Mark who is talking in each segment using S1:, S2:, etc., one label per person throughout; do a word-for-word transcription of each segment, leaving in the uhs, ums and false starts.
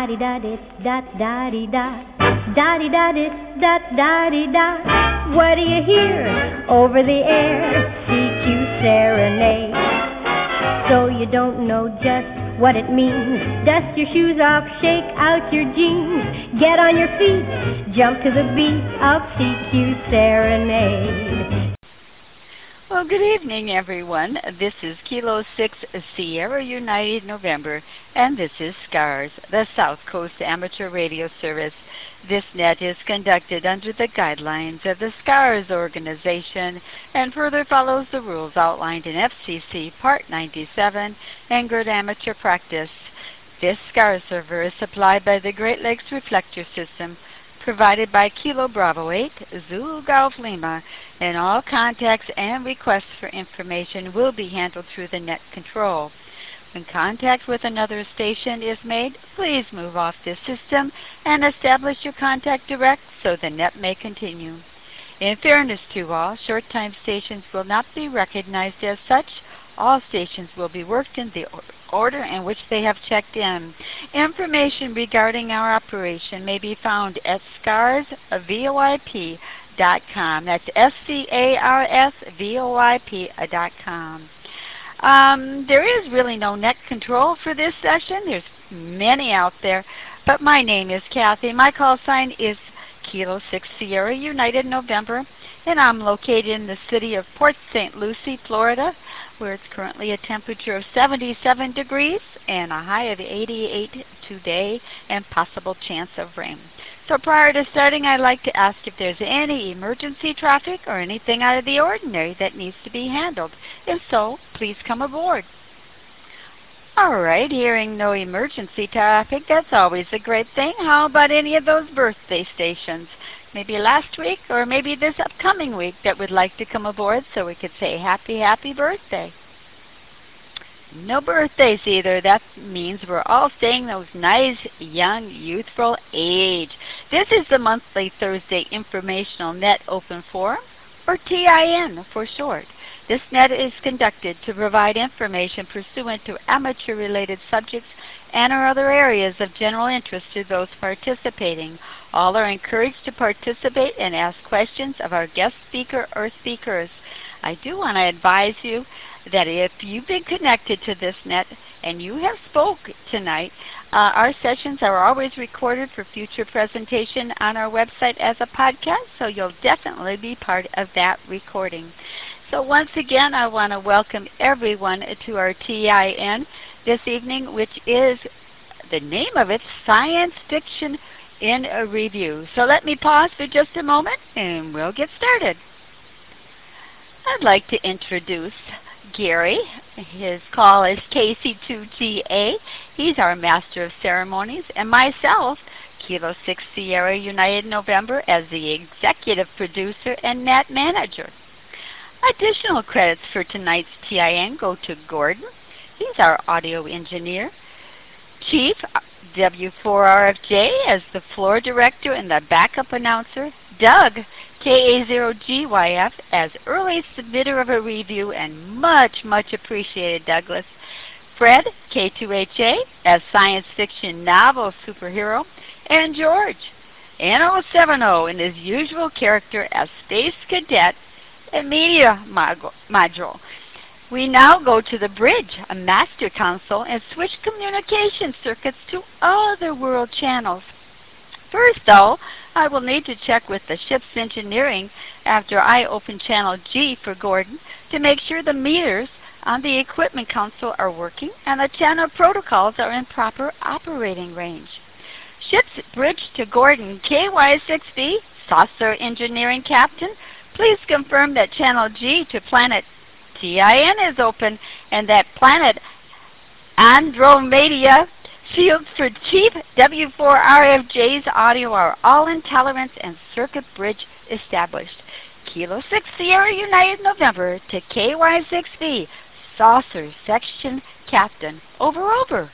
S1: di da di da da di da da di da di da da di da. What do you hear over the air? C Q serenade. So you don't know just what it means. Dust your shoes off, shake out your jeans. Get on your feet, jump to the beat of C Q serenade.
S2: Well, good evening, everyone. This is Kilo six Sierra United November, and this is SCARS, the South Coast Amateur Radio Service. This net is conducted under the guidelines of the SCARS organization and further follows the rules outlined in F C C Part ninety-seven and Good Amateur Practice. This SCARS server is supplied by the Great Lakes Reflector System, provided by Kilo Bravo eight, Zulu Golf Lima, and all contacts and requests for information will be handled through the net control. When contact with another station is made, please move off this system and establish your contact direct so the net may continue. In fairness to all, short-time stations will not be recognized as such. All stations will be worked in the order in which they have checked in. Information regarding our operation may be found at scars voip dot com. That's S C A R S V O I P dot com. Um, there is really no net control for this session. There's many out there, but my name is Kathy. My call sign is Kilo six Sierra United November, and I'm located in the city of Port Saint Lucie, Florida, where it's currently a temperature of seventy-seven degrees and a high of eighty-eight today and possible chance of rain. So prior to starting, I'd like to ask if there's any emergency traffic or anything out of the ordinary that needs to be handled. If so, please come aboard. All right, hearing no emergency traffic, that's always a great thing. How about any of those birthday stations? Maybe last week or maybe this upcoming week that would like to come aboard so we could say happy, happy birthday. No birthdays either. That means we're all staying those nice, young, youthful age. This is the monthly Thursday Informational Net Open Forum, or T I N for short. This net is conducted to provide information pursuant to amateur-related subjects and or other areas of general interest to those participating. All are encouraged to participate and ask questions of our guest speaker or speakers. I do want to advise you that if you've been connected to this net and you have spoke tonight, uh, our sessions are always recorded for future presentation on our website as a podcast, so you'll definitely be part of that recording. So once again, I want to welcome everyone to our T I N this evening, which is, the name of it, Science Fiction in a Review. So let me pause for just a moment and we'll get started. I'd like to introduce Gary. His call is K C two G A. He's our Master of Ceremonies, and myself, Kilo six Sierra United November, as the Executive Producer and Net Manager. Additional credits for tonight's T I N go to Gordon. He's our audio engineer. Chief W four R F J as the floor director and the backup announcer. Doug K A zero G Y F as early submitter of a review, and much, much appreciated, Douglas. Fred K two H A as science fiction novel superhero, and George N zero seven zero in his usual character as space cadet and media module. We now go to the bridge, a master console, and switch communication circuits to other world channels. First, though, I will need to check with the ship's engineering after I open channel G for Gordon to make sure the meters on the equipment console are working and the channel protocols are in proper operating range. Ship's bridge to Gordon, K Y six V, Saucer Engineering Captain, please confirm that channel G to planet T I N is open and that planet Andromeda fields for Chief W four R F J's audio are all in tolerance and circuit bridge established. Kilo six Sierra United November to K Y six V, Saucer Section Captain. Over, over.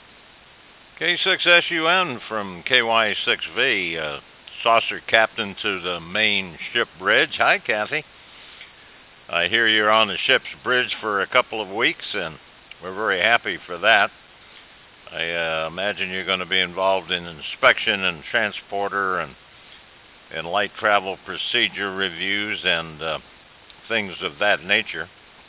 S3: K six S U N from K Y six V, uh, Saucer Captain to the main ship bridge. Hi, Kathy. I hear you're on the ship's bridge for a couple of weeks, and we're very happy for that. I uh, imagine you're going to be involved in inspection and transporter and and light travel procedure reviews and uh, things of that nature.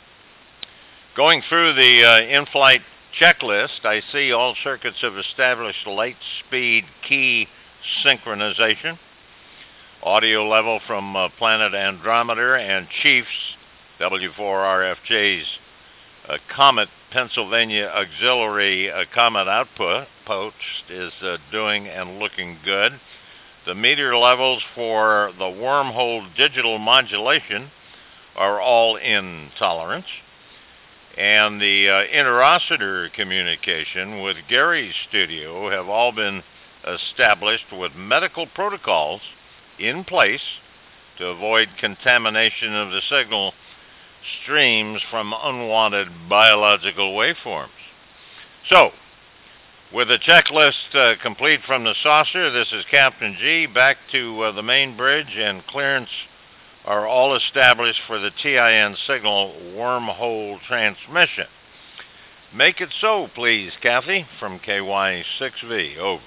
S3: Going through the uh, in-flight checklist, I see all circuits have established light speed key synchronization, audio level from uh, Planet Andrometer, and Chiefs W four R F J's uh, Comet Pennsylvania Auxiliary uh, Comet output post is uh, doing and looking good. The meter levels for the wormhole digital modulation are all in tolerance. And the uh, interocitor communication with Gary's studio have all been established with medical protocols in place to avoid contamination of the signal streams from unwanted biological waveforms. So, with the checklist uh, complete from the saucer, this is Captain G, back to uh, the main bridge, and clearance are all established for the T I N signal wormhole transmission. Make it so, please, Kathy, from K Y six V. Over.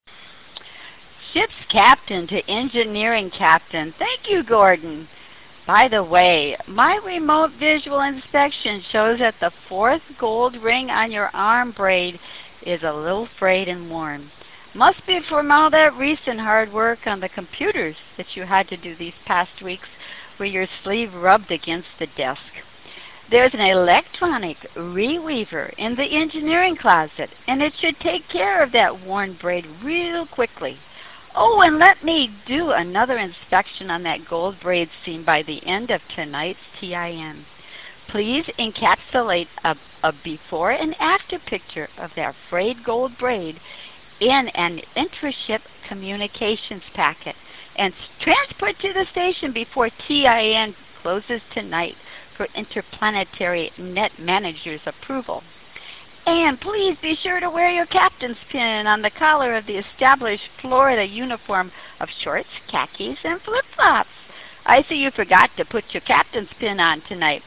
S2: Ship's captain to engineering captain. Thank you, Gordon. By the way, my remote visual inspection shows that the fourth gold ring on your arm braid is a little frayed and worn. Must be from all that recent hard work on the computers that you had to do these past weeks where your sleeve rubbed against the desk. There's an electronic reweaver in the engineering closet, and it should take care of that worn braid real quickly. Oh, and let me do another inspection on that gold braid seam by the end of tonight's T I N. Please encapsulate a, a before and after picture of that frayed gold braid in an intra-ship communications packet and transport to the station before T I N closes tonight for interplanetary net manager's approval. And please be sure to wear your captain's pin on the collar of the established Florida uniform of shorts, khakis, and flip-flops. I see you forgot to put your captain's pin on tonight.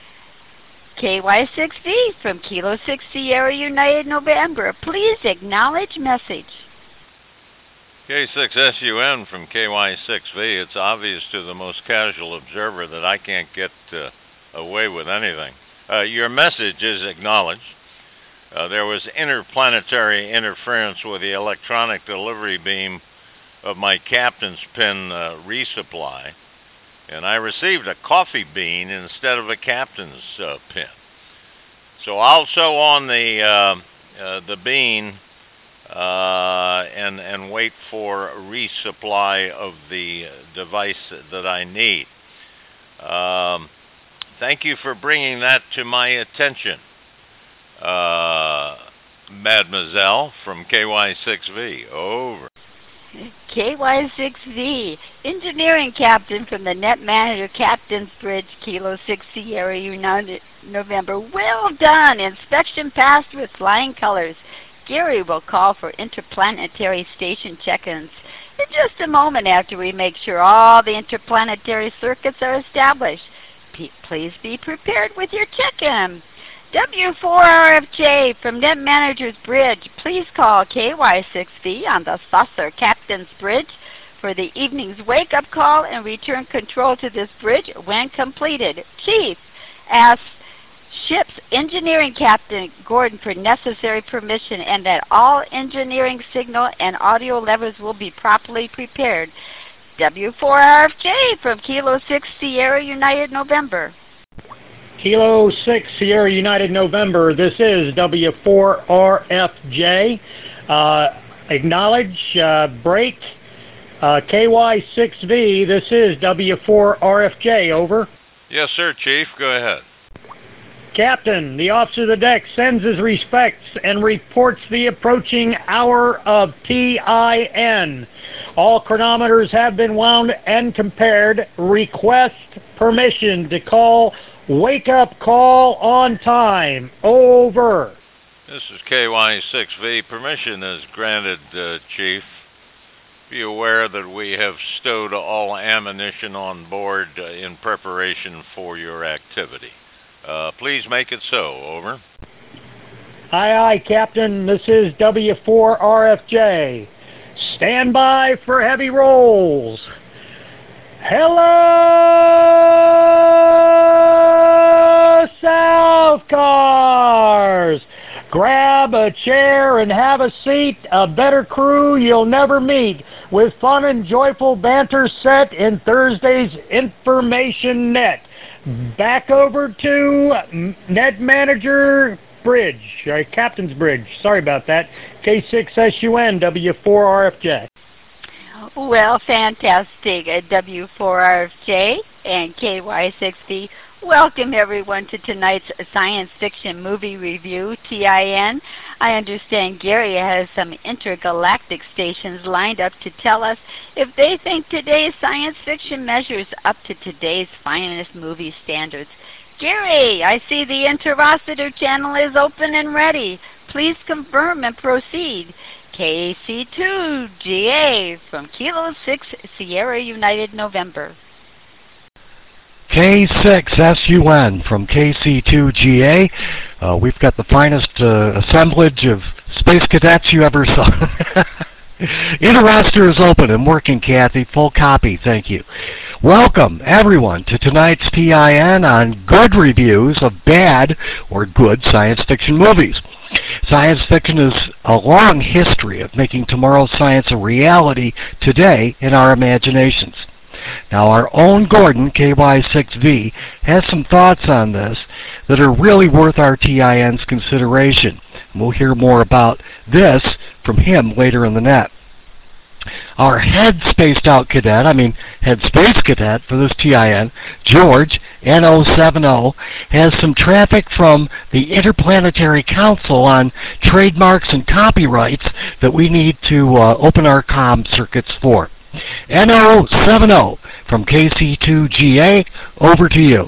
S2: K Y six V from Kilo six Sierra United November. Please acknowledge message.
S3: K six S U N from K Y six V. It's obvious to the most casual observer that I can't get uh, away with anything. Uh, your message is acknowledged. Uh, there was interplanetary interference with the electronic delivery beam of my captain's pin uh, resupply, and I received a coffee bean instead of a captain's uh, pin. So I'll sew on the uh, uh, the bean uh, and and wait for a resupply of the device that I need. Um, thank you for bringing that to my attention, uh, Mademoiselle from K Y six V. Over.
S2: K Y six V, engineering captain from the Net Manager Captain's Bridge, Kilo six Sierra United November. Well done. Inspection passed with flying colors. Gary will call for interplanetary station check-ins in just a moment after we make sure all the interplanetary circuits are established. P- please be prepared with your check-in. W four R F J from Net Manager's Bridge, please call K Y six V on the Saucer Captain's Bridge for the evening's wake-up call and return control to this bridge when completed. Chief asks Ship's Engineering Captain Gordon for necessary permission and that all engineering signal and audio levers will be properly prepared. W four R F J from Kilo six Sierra United November.
S4: Kilo six Sierra United November, this is W four R F J. Uh, acknowledge, uh, break. Uh, K Y six V, this is W four R F J, over.
S3: Yes, sir, Chief. Go ahead.
S4: Captain, the officer of the deck sends his respects and reports the approaching hour of T I N. All chronometers have been wound and compared. Request permission to call wake-up call on time. Over.
S3: This is K Y six V. Permission is granted, uh, Chief. Be aware that we have stowed all ammunition on board uh, in preparation for your activity. Uh, please make it so. Over.
S4: Aye, aye, Captain. This is W four R F J. Stand by for heavy rolls. Hello, South Cars! Grab a chair and have a seat. A better crew you'll never meet, with fun and joyful banter set in Thursday's Information Net. Back over to Net Manager Bridge, uh, Captain's Bridge. Sorry about that. K six S U N W four R F J.
S2: Well, fantastic. Uh, W four R F J and K Y six V. Welcome, everyone, to tonight's science fiction movie review, T I N. I understand Gary has some intergalactic stations lined up to tell us if they think today's science fiction measures up to today's finest movie standards. Gary, I see the Interocitor channel is open and ready. Please confirm and proceed. K C two G A from Kilo six Sierra United November.
S5: K six S U N from K C two G A. Uh, we've got the finest uh, assemblage of space cadets you ever saw. Interocitor is open and working, Kathy. Full copy, thank you. Welcome, everyone, to tonight's T I N on good reviews of bad or good science fiction movies. Science fiction is a long history of making tomorrow's science a reality today in our imaginations. Now, our own Gordon, K Y six V, has some thoughts on this that are really worth our T I N's consideration. We'll hear more about this from him later in the net. Our head spaced out cadet, I mean head space cadet for this T I N, George, N zero seven zero, has some traffic from the Interplanetary Council on trademarks and copyrights that we need to uh, open our comm circuits for. N zero seven zero from K C two G A, over to you.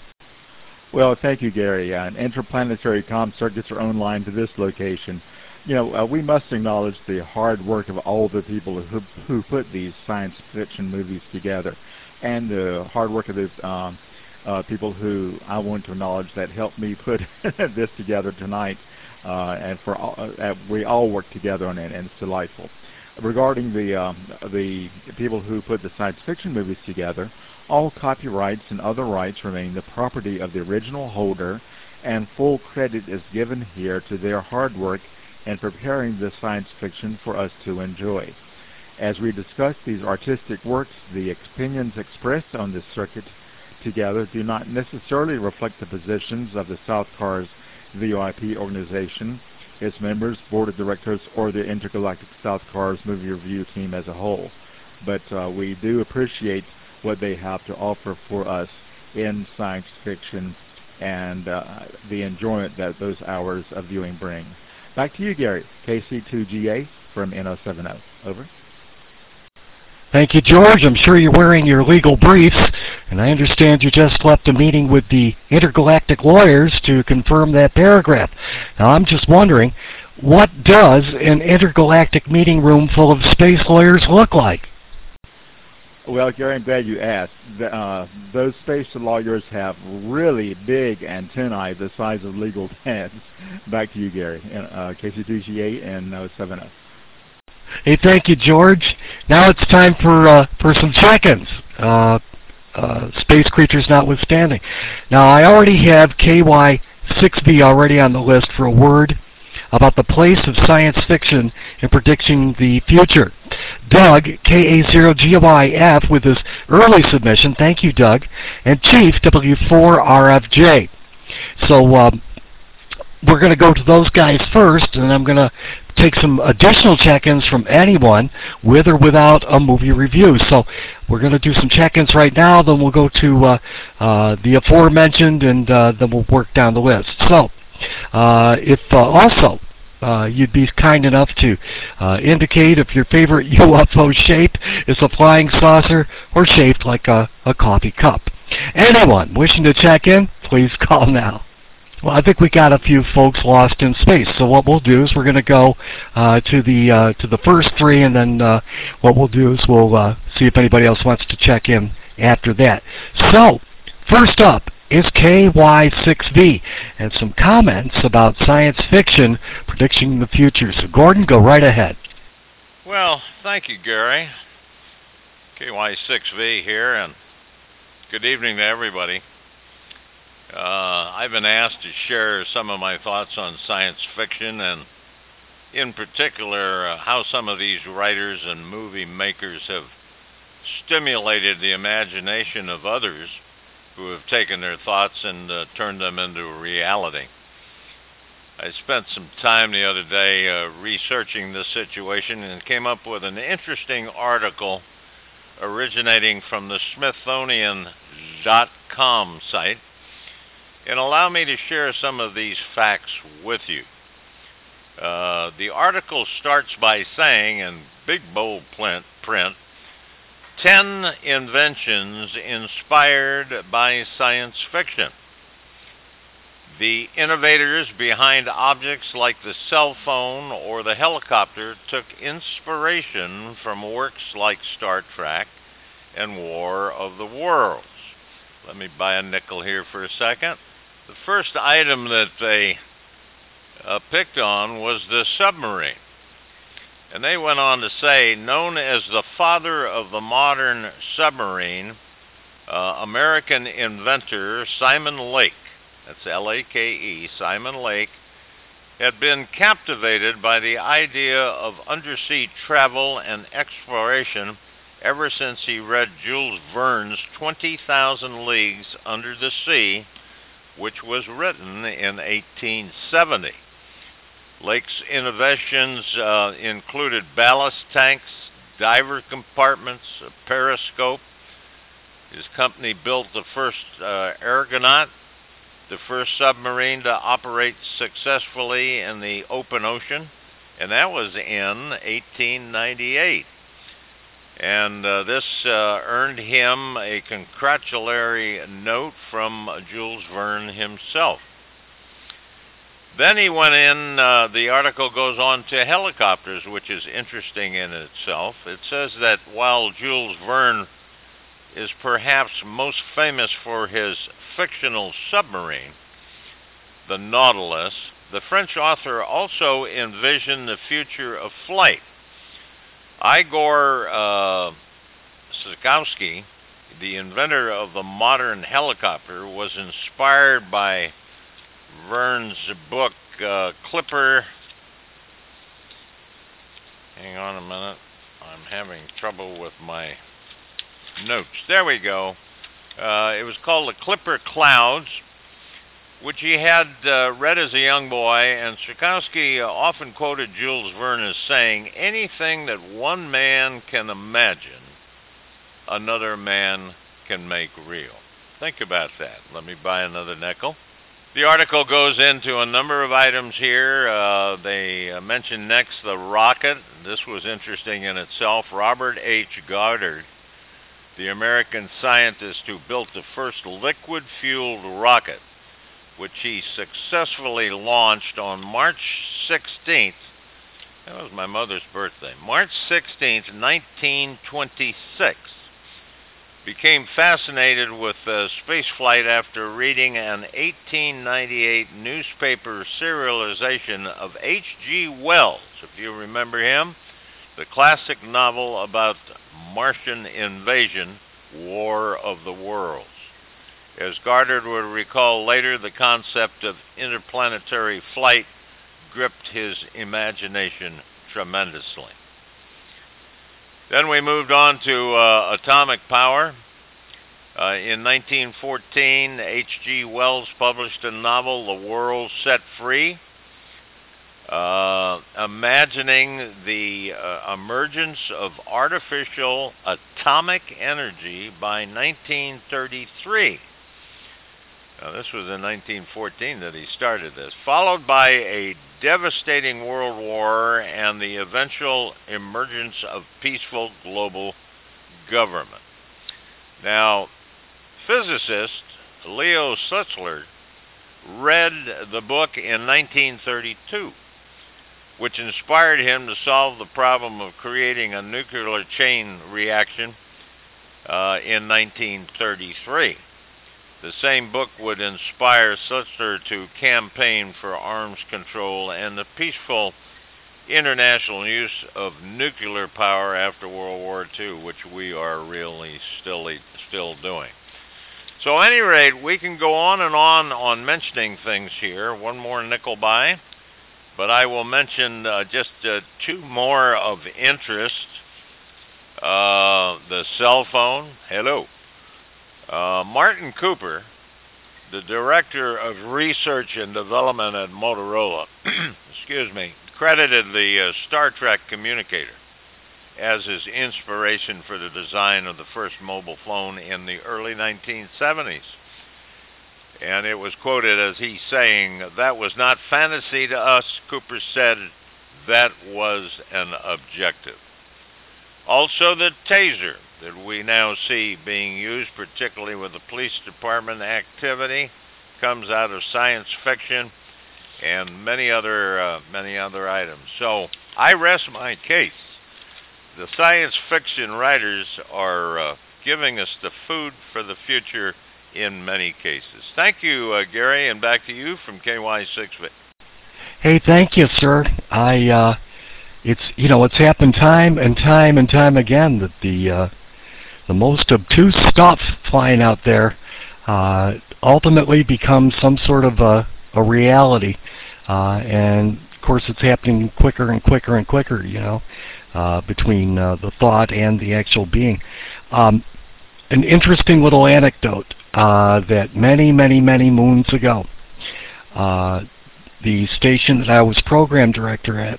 S6: Well, thank you, Gary. Uh, interplanetary comm circuits are online to this location. You know, uh, we must acknowledge the hard work of all the people who, who put these science fiction movies together, and the hard work of the um, uh, people who I want to acknowledge that helped me put this together tonight, uh, and for all, uh, we all work together on it, and it's delightful. Regarding the um, the people who put the science fiction movies together, all copyrights and other rights remain the property of the original holder, and full credit is given here to their hard work in preparing this science fiction for us to enjoy. As we discuss these artistic works, the opinions expressed on this circuit together do not necessarily reflect the positions of the South Cars V O I P organization, its members, board of directors, or the Intergalactic South Cars movie review team as a whole. But uh, we do appreciate what they have to offer for us in science fiction and uh, the enjoyment that those hours of viewing bring. Back to you, Gary. K C two G A from N zero seven zero. Over.
S5: Thank you, George. I'm sure you're wearing your legal briefs, and I understand you just left a meeting with the intergalactic lawyers to confirm that paragraph. Now, I'm just wondering, what does an intergalactic meeting room full of space lawyers look like?
S6: Well, Gary, I'm glad you asked. The, uh, those space lawyers have really big antennae the size of legal pads. Back to you, Gary. Uh, K C two G A and zero seven zero.
S5: Hey, thank you, George. Now it's time for uh, for some check-ins, uh, uh, space creatures notwithstanding. Now, I already have K Y six V already on the list for a word about the place of science fiction in predicting the future. Doug, K A zero G Y F, with his early submission. Thank you, Doug. And Chief, W four R F J. So um, we're going to go to those guys first, and I'm going to take some additional check-ins from anyone with or without a movie review. So we're going to do some check-ins right now, then we'll go to uh, uh, the aforementioned, and uh, then we'll work down the list. So uh, if uh, also uh, you'd be kind enough to uh, indicate if your favorite U F O shape is a flying saucer or shaped like a, a coffee cup. Anyone wishing to check in, please call now. Well, I think we got a few folks lost in space. So what we'll do is we're going to go uh, to the uh, to the first three, and then uh, what we'll do is we'll uh, see if anybody else wants to check in after that. So first up, is K Y six V, and some comments about science fiction predicting the future. So Gordon, go right ahead.
S3: Well, thank you, Gary. K Y six V here, and good evening to everybody. Uh, I've been asked to share some of my thoughts on science fiction, and in particular, uh, how some of these writers and movie makers have stimulated the imagination of others who have taken their thoughts and uh, turned them into reality. I spent some time the other day uh, researching this situation and came up with an interesting article originating from the Smithsonian dot com site, and allow me to share some of these facts with you. Uh, the article starts by saying, in big bold print, print, ten inventions inspired by science fiction. The innovators behind objects like the cell phone or the helicopter took inspiration from works like Star Trek and War of the Worlds. Let me buy a nickel here for a second. The first item that they uh, picked on was the submarine. And they went on to say, known as the father of the modern submarine, uh, American inventor Simon Lake, that's L A K E, Simon Lake, had been captivated by the idea of undersea travel and exploration ever since he read Jules Verne's twenty thousand Leagues Under the Sea, which was written in eighteen seventy. Lake's innovations uh, included ballast tanks, diver compartments, a periscope. His company built the first uh, Argonaut, the first submarine to operate successfully in the open ocean, and that was in eighteen ninety-eight. And uh, this uh, earned him a congratulatory note from Jules Verne himself. Then he went in, uh, the article goes on to helicopters, which is interesting in itself. It says that while Jules Verne is perhaps most famous for his fictional submarine, the Nautilus, the French author also envisioned the future of flight. Igor uh, Sikorsky, the inventor of the modern helicopter, was inspired by Verne's book, uh, Clipper. Hang on a minute. I'm having trouble with my notes. There we go. Uh, it was called The Clipper Clouds, which he had uh, read as a young boy, and Sikorsky uh, often quoted Jules Verne as saying, anything that one man can imagine, another man can make real. Think about that. Let me buy another nickel. The article goes into a number of items here. Uh, they uh, mention next the rocket. This was interesting in itself. Robert H. Goddard, the American scientist who built the first liquid-fueled rocket, which he successfully launched on March sixteenth. That was my mother's birthday. March sixteenth, nineteen twenty-six. Became fascinated with uh, spaceflight after reading an eighteen ninety-eight newspaper serialization of H G Wells, if you remember him, the classic novel about Martian invasion, War of the Worlds. As Goddard would recall later, the concept of interplanetary flight gripped his imagination tremendously. Then we moved on to uh, atomic power. Uh, in nineteen fourteen, H G Wells published a novel, The World Set Free, uh, imagining the uh, emergence of artificial atomic energy by nineteen thirty-three. Now, this was in nineteen fourteen that he started this, followed by a devastating world war and the eventual emergence of peaceful global government. Now, physicist Leo Szilard read the book in nineteen thirty-two, which inspired him to solve the problem of creating a nuclear chain reaction uh, in nineteen thirty-three. The same book would inspire Sutler to campaign for arms control and the peaceful international use of nuclear power after World War Two, which we are really still still doing. So at any rate, we can go on and on on mentioning things here. One more nickel by, but I will mention uh, just uh, two more of interest. Uh, the cell phone. Hello. Uh, Martin Cooper, the Director of Research and Development at Motorola, excuse me, credited the uh, Star Trek communicator as his inspiration for the design of the first mobile phone in the early nineteen seventies. And it was quoted as he saying, "That was not fantasy to us," Cooper said, "that was an objective." Also the taser that we now see being used, particularly with the police department activity, comes out of science fiction and many other uh, many other items. So I rest my case. The science fiction writers are uh, giving us the food for the future in many cases. Thank you, uh, Gary, and back to you from K Y six V.
S5: Hey, thank you, sir. I, uh, it's, you know, it's happened time and time and time again that the, uh, the most obtuse stuff flying out there uh, ultimately becomes some sort of a, a reality. Uh, and, of course, it's happening quicker and quicker and quicker, you know, uh, between uh, the thought and the actual being. Um, an interesting little anecdote uh, that many, many, many moons ago, uh, the station that I was program director at,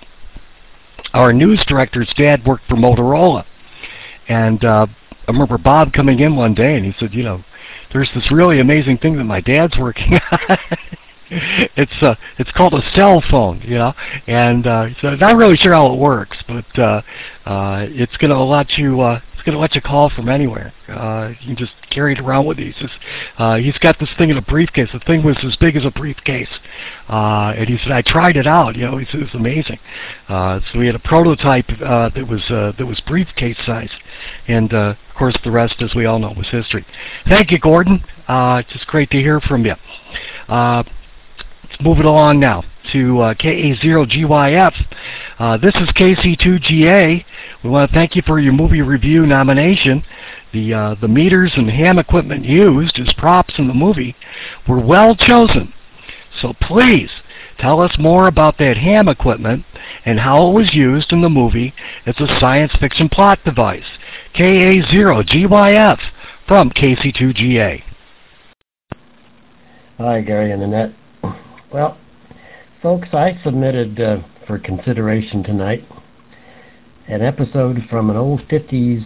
S5: our news director's dad worked for Motorola. And uh, I remember Bob coming in one day and he said, you know, there's this really amazing thing that my dad's working on. It's uh, it's called a cell phone, you know, and uh, so not really sure how it works, but uh, uh, it's gonna let you uh, it's gonna let you call from anywhere. Uh, you can just carry it around with you. He's, just, uh, he's got this thing in a briefcase. The thing was as big as a briefcase, uh, and he said I tried it out. You know, he said it was amazing. Uh, so we had a prototype uh, that was uh, that was briefcase size, and uh, of course the rest, as we all know, was history. Thank you, Gordon. Uh, it's just great to hear from you. Uh, Let's move it along now to uh, K A zero G Y F. Uh, this is K C two G A. We want to thank you for your movie review nomination. The, uh, the meters and ham equipment used as props in the movie were well chosen. So please tell us more about that ham equipment and how it was used in the movie as a science fiction plot device. K A zero G Y F from K C two G A.
S7: Hi, Gary and Annette. Well, folks, I submitted uh, for consideration tonight an episode from an old fifties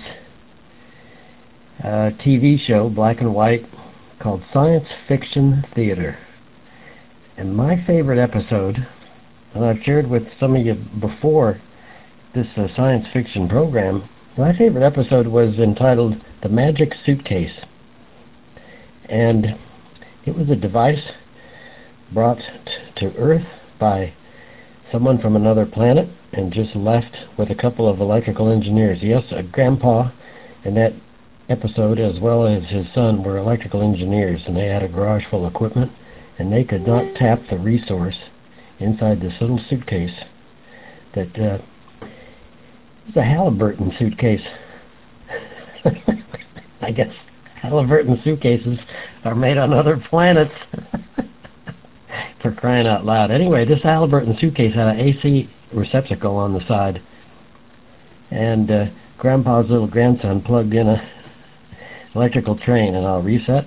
S7: uh, T V show, black and white, called Science Fiction Theater. And my favorite episode, and I've shared with some of you before this uh, science fiction program, my favorite episode was entitled The Magic Suitcase. And it was a device brought t to Earth by someone from another planet and just left with a couple of electrical engineers. Yes, a grandpa in that episode as well as his son were electrical engineers, and they had a garage full of equipment, and they could not tap the resource inside this little suitcase that uh, was a Halliburton suitcase. I guess Halliburton suitcases are made on other planets. For crying out loud. Anyway, this Halliburton suitcase had an A C receptacle on the side, and uh, Grandpa's little grandson plugged in a electrical train, and I'll reset.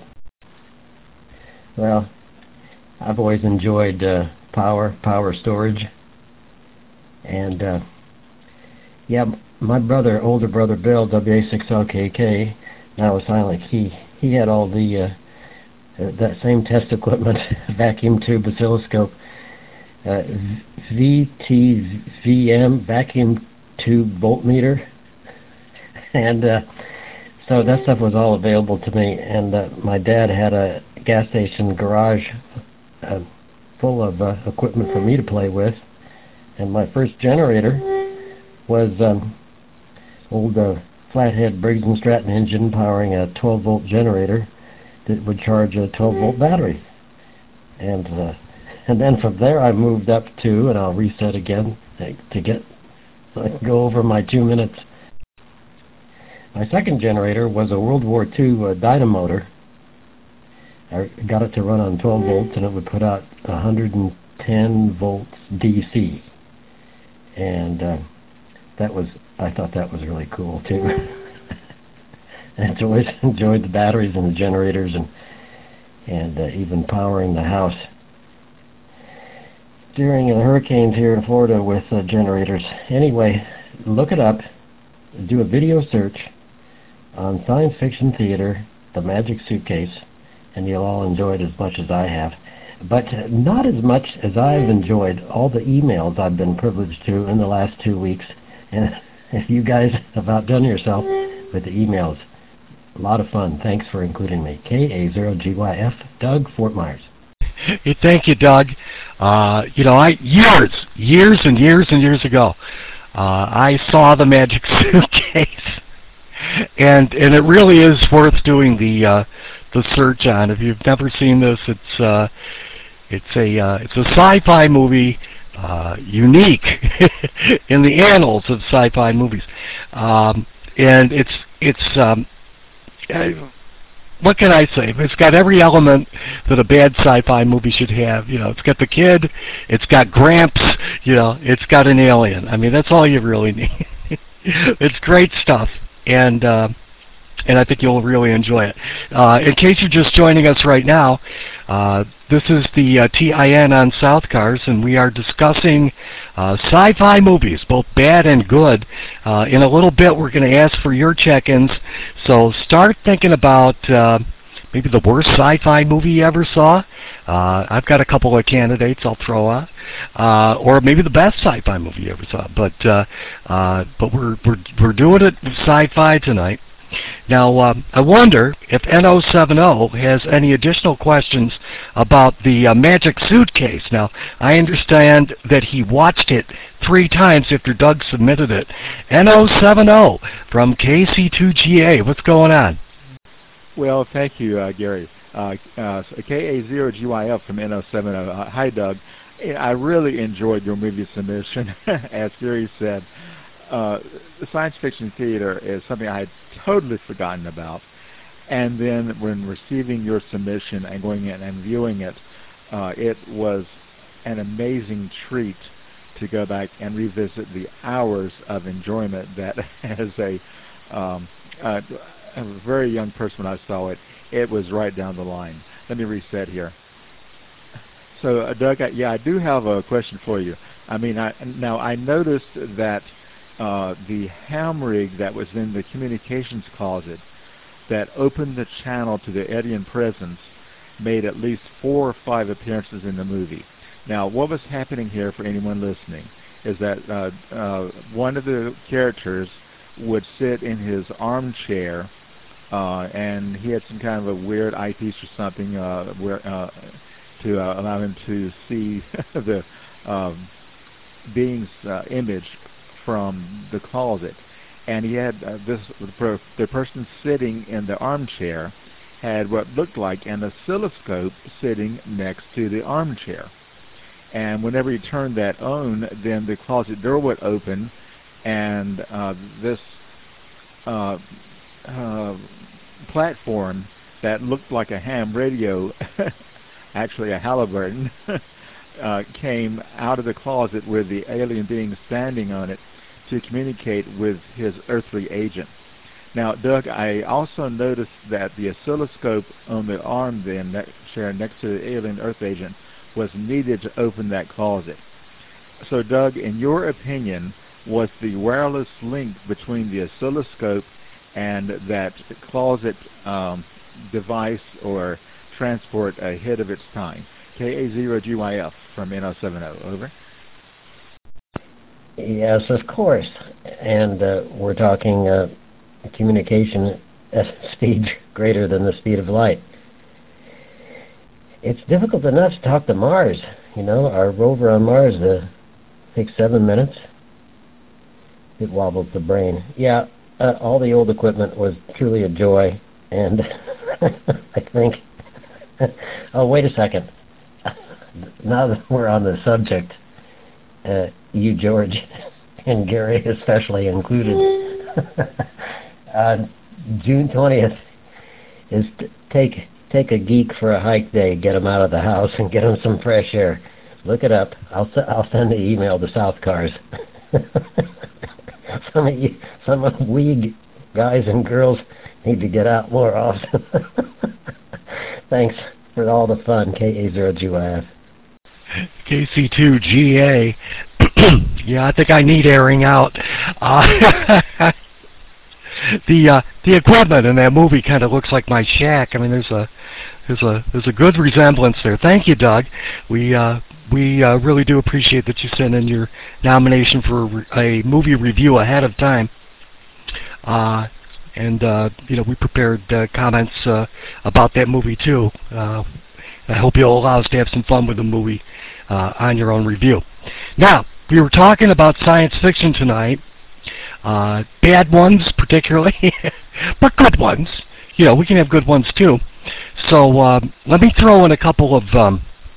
S7: Well, I've always enjoyed uh, power, power storage, and uh, yeah, my brother, older brother Bill, W A six L K K, now a silent he, he had all the uh, Uh, that same test equipment, vacuum tube, oscilloscope, uh, V T V M, vacuum tube voltmeter, and uh, so that stuff was all available to me. And uh, my dad had a gas station garage uh, full of uh, equipment for me to play with, and my first generator was um, old uh, flathead Briggs and Stratton engine powering a twelve volt generator. that would charge a twelve volt battery. And uh, and then from there I moved up to, and I'll reset again to get, so I can go over my two minutes. My second generator was a World War Two uh, dynamotor. I got it to run on twelve volts, and it would put out one hundred ten volts D C. And uh, that was, I thought that was really cool too. And I always enjoyed the batteries and the generators, and and uh, even powering the house during the hurricanes here in Florida with uh, generators. Anyway, look it up, do a video search on Science Fiction Theater, The Magic Suitcase, and you'll all enjoy it as much as I have. But not as much as I've enjoyed all the emails I've been privileged to in the last two weeks. And if you guys have outdone yourself with the emails, a lot of fun. Thanks for including me. K A zero G Y F, Doug, Fort Myers.
S5: Hey, thank you, Doug. Uh, you know, I years, years and years and years ago, uh, I saw The Magic Suitcase, and and it really is worth doing the uh, the search on. If you've never seen this, it's uh, it's a uh, it's a sci-fi movie, uh, unique in the annals of sci-fi movies, um, and it's it's. Um, Uh, what can I say? It's got every element that a bad sci-fi movie should have. You know, it's got the kid, it's got Gramps, you know, it's got an alien. I mean, that's all you really need. It's great stuff, and uh, and I think you'll really enjoy it. Uh, in case you're just joining us right now, uh, this is the uh, T I N on South Cars, and we are discussing uh, sci-fi movies, both bad and good. Uh, in a little bit, we're going to ask for your check-ins, so start thinking about uh, maybe the worst sci-fi movie you ever saw. Uh, I've got a couple of candidates I'll throw out, uh, or maybe the best sci-fi movie you ever saw. But uh, uh, but we're we're we're doing it sci-fi tonight. Now, um, I wonder if N O seven O has any additional questions about the uh, Magic Suitcase. Now, I understand that he watched it three times after Doug submitted it. N O seven O from K C two G A, what's going on?
S6: Well, thank you, uh, Gary. Uh, uh, K A zero G Y F from N O seven O. Uh, hi, Doug. I really enjoyed your movie submission. As Gary said, uh, Science Fiction Theater is something I had totally forgotten about. And then when receiving your submission and going in and viewing it, uh, it was an amazing treat to go back and revisit the hours of enjoyment that as a, um, uh, a very young person when I saw it, it was right down the line. Let me reset here. So, uh, Doug, I, yeah, I do have a question for you. I mean, I, now I noticed that uh, the ham rig that was in the communications closet that opened the channel to the Edian presence made at least four or five appearances in the movie. Now, what was happening here for anyone listening is that uh, uh, one of the characters would sit in his armchair, uh, and he had some kind of a weird eyepiece or something uh, where, uh, to uh, allow him to see the um, being's uh, image from the closet. And he had uh, this the person sitting in the armchair had what looked like an oscilloscope sitting next to the armchair. And whenever he turned that on, then the closet door would open, and uh, this uh, uh, platform that looked like a ham radio, actually a Halliburton, uh, came out of the closet with the alien being standing on it to communicate with his earthly agent. Now, Doug, I also noticed that the oscilloscope on the arm then, that chair next to the alien earth agent, was needed to open that closet. So, Doug, in your opinion, was the wireless link between the oscilloscope and that closet um, device or transport ahead of its time? K A zero G Y F from N O seven O, over.
S7: Yes, of course. And uh, we're talking uh, communication at speed greater than the speed of light. It's difficult enough to talk to Mars. You know, our rover on Mars uh, takes seven minutes. It wobbles the brain. Yeah, uh, all the old equipment was truly a joy, and I think. Oh, wait a second. Now that we're on the subject, uh, you, George, and Gary especially included, uh, June twentieth is t- take take a geek for a hike day, get him out of the house and get him some fresh air. Look it up. I'll I'll send the email to South Cars. some of you, some of we guys and girls need to get out more often. Thanks for all the fun, K A zero G Y F.
S5: K C two G A. Yeah, I think I need airing out. Uh, the uh, the equipment in that movie kind of looks like my shack. I mean, there's a there's a there's a good resemblance there. Thank you, Doug. We uh, we uh, really do appreciate that you sent in your nomination for a movie review ahead of time. Uh, and uh, you know, we prepared uh, comments uh, about that movie too. Uh, I hope you'll allow us to have some fun with the movie uh, on your own review. Now, we were talking about science fiction tonight. Uh, bad ones, particularly, but good ones. You know, we can have good ones too. So uh, let me throw in a couple of um,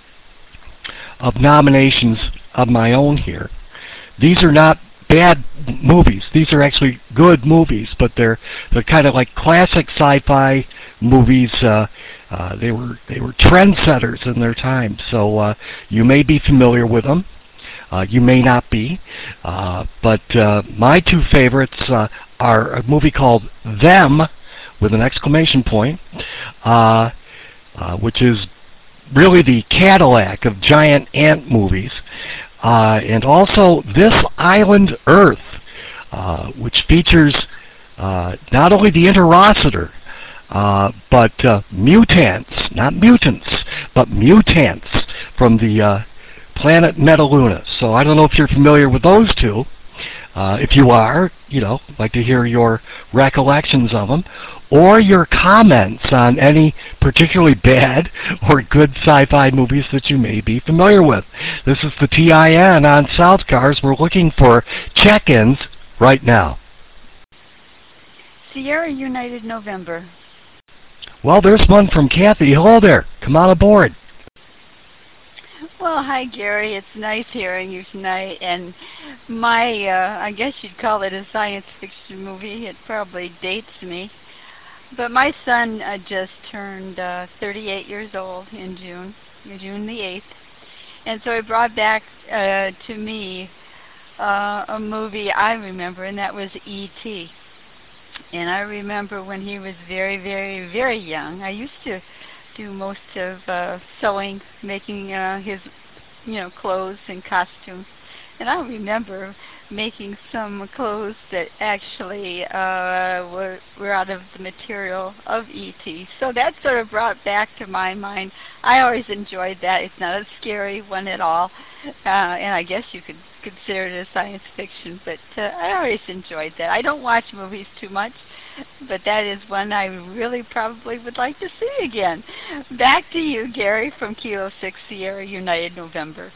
S5: of nominations of my own here. These are not bad movies. These are actually good movies, but they're they're kind of like classic sci-fi movies. Uh, uh, they were they were trendsetters in their time, so uh, you may be familiar with them. Uh, you may not be, uh, but uh, my two favorites uh, are a movie called Them, with an exclamation point, uh, uh, which is really the Cadillac of giant ant movies, uh, and also This Island Earth, uh, which features uh, not only the Interocitor, uh, but uh, mutants, not mutants, but mutants from the uh, planet Metaluna. So I don't know if you're familiar with those two. Uh, if you are, you know, I'd like to hear your recollections of them, or your comments on any particularly bad or good sci-fi movies that you may be familiar with. This is the T I N on South Cars. We're looking for check-ins right now.
S2: Sierra United November.
S5: Well, there's one from Kathy. Hello there. Come on aboard.
S2: Well, hi, Gary. It's nice hearing you tonight. And my, uh, I guess you'd call it a science fiction movie. It probably dates me. But my son uh, just turned uh, thirty-eight years old in June, June the eighth. And so he brought back uh, to me uh, a movie I remember, and that was E T And I remember when he was very, very, very young. I used to do most of uh, sewing, making uh, his, you know, clothes and costumes. And I remember making some clothes that actually uh, were were out of the material of E T So that sort of brought back to my mind. I always enjoyed that. It's not a scary one at all, uh, and I guess you could consider it a science fiction. But uh, I always enjoyed that. I don't watch movies too much, but that is one I really probably would like to see again. Back to you, Gary, from Kilo six Sierra United November.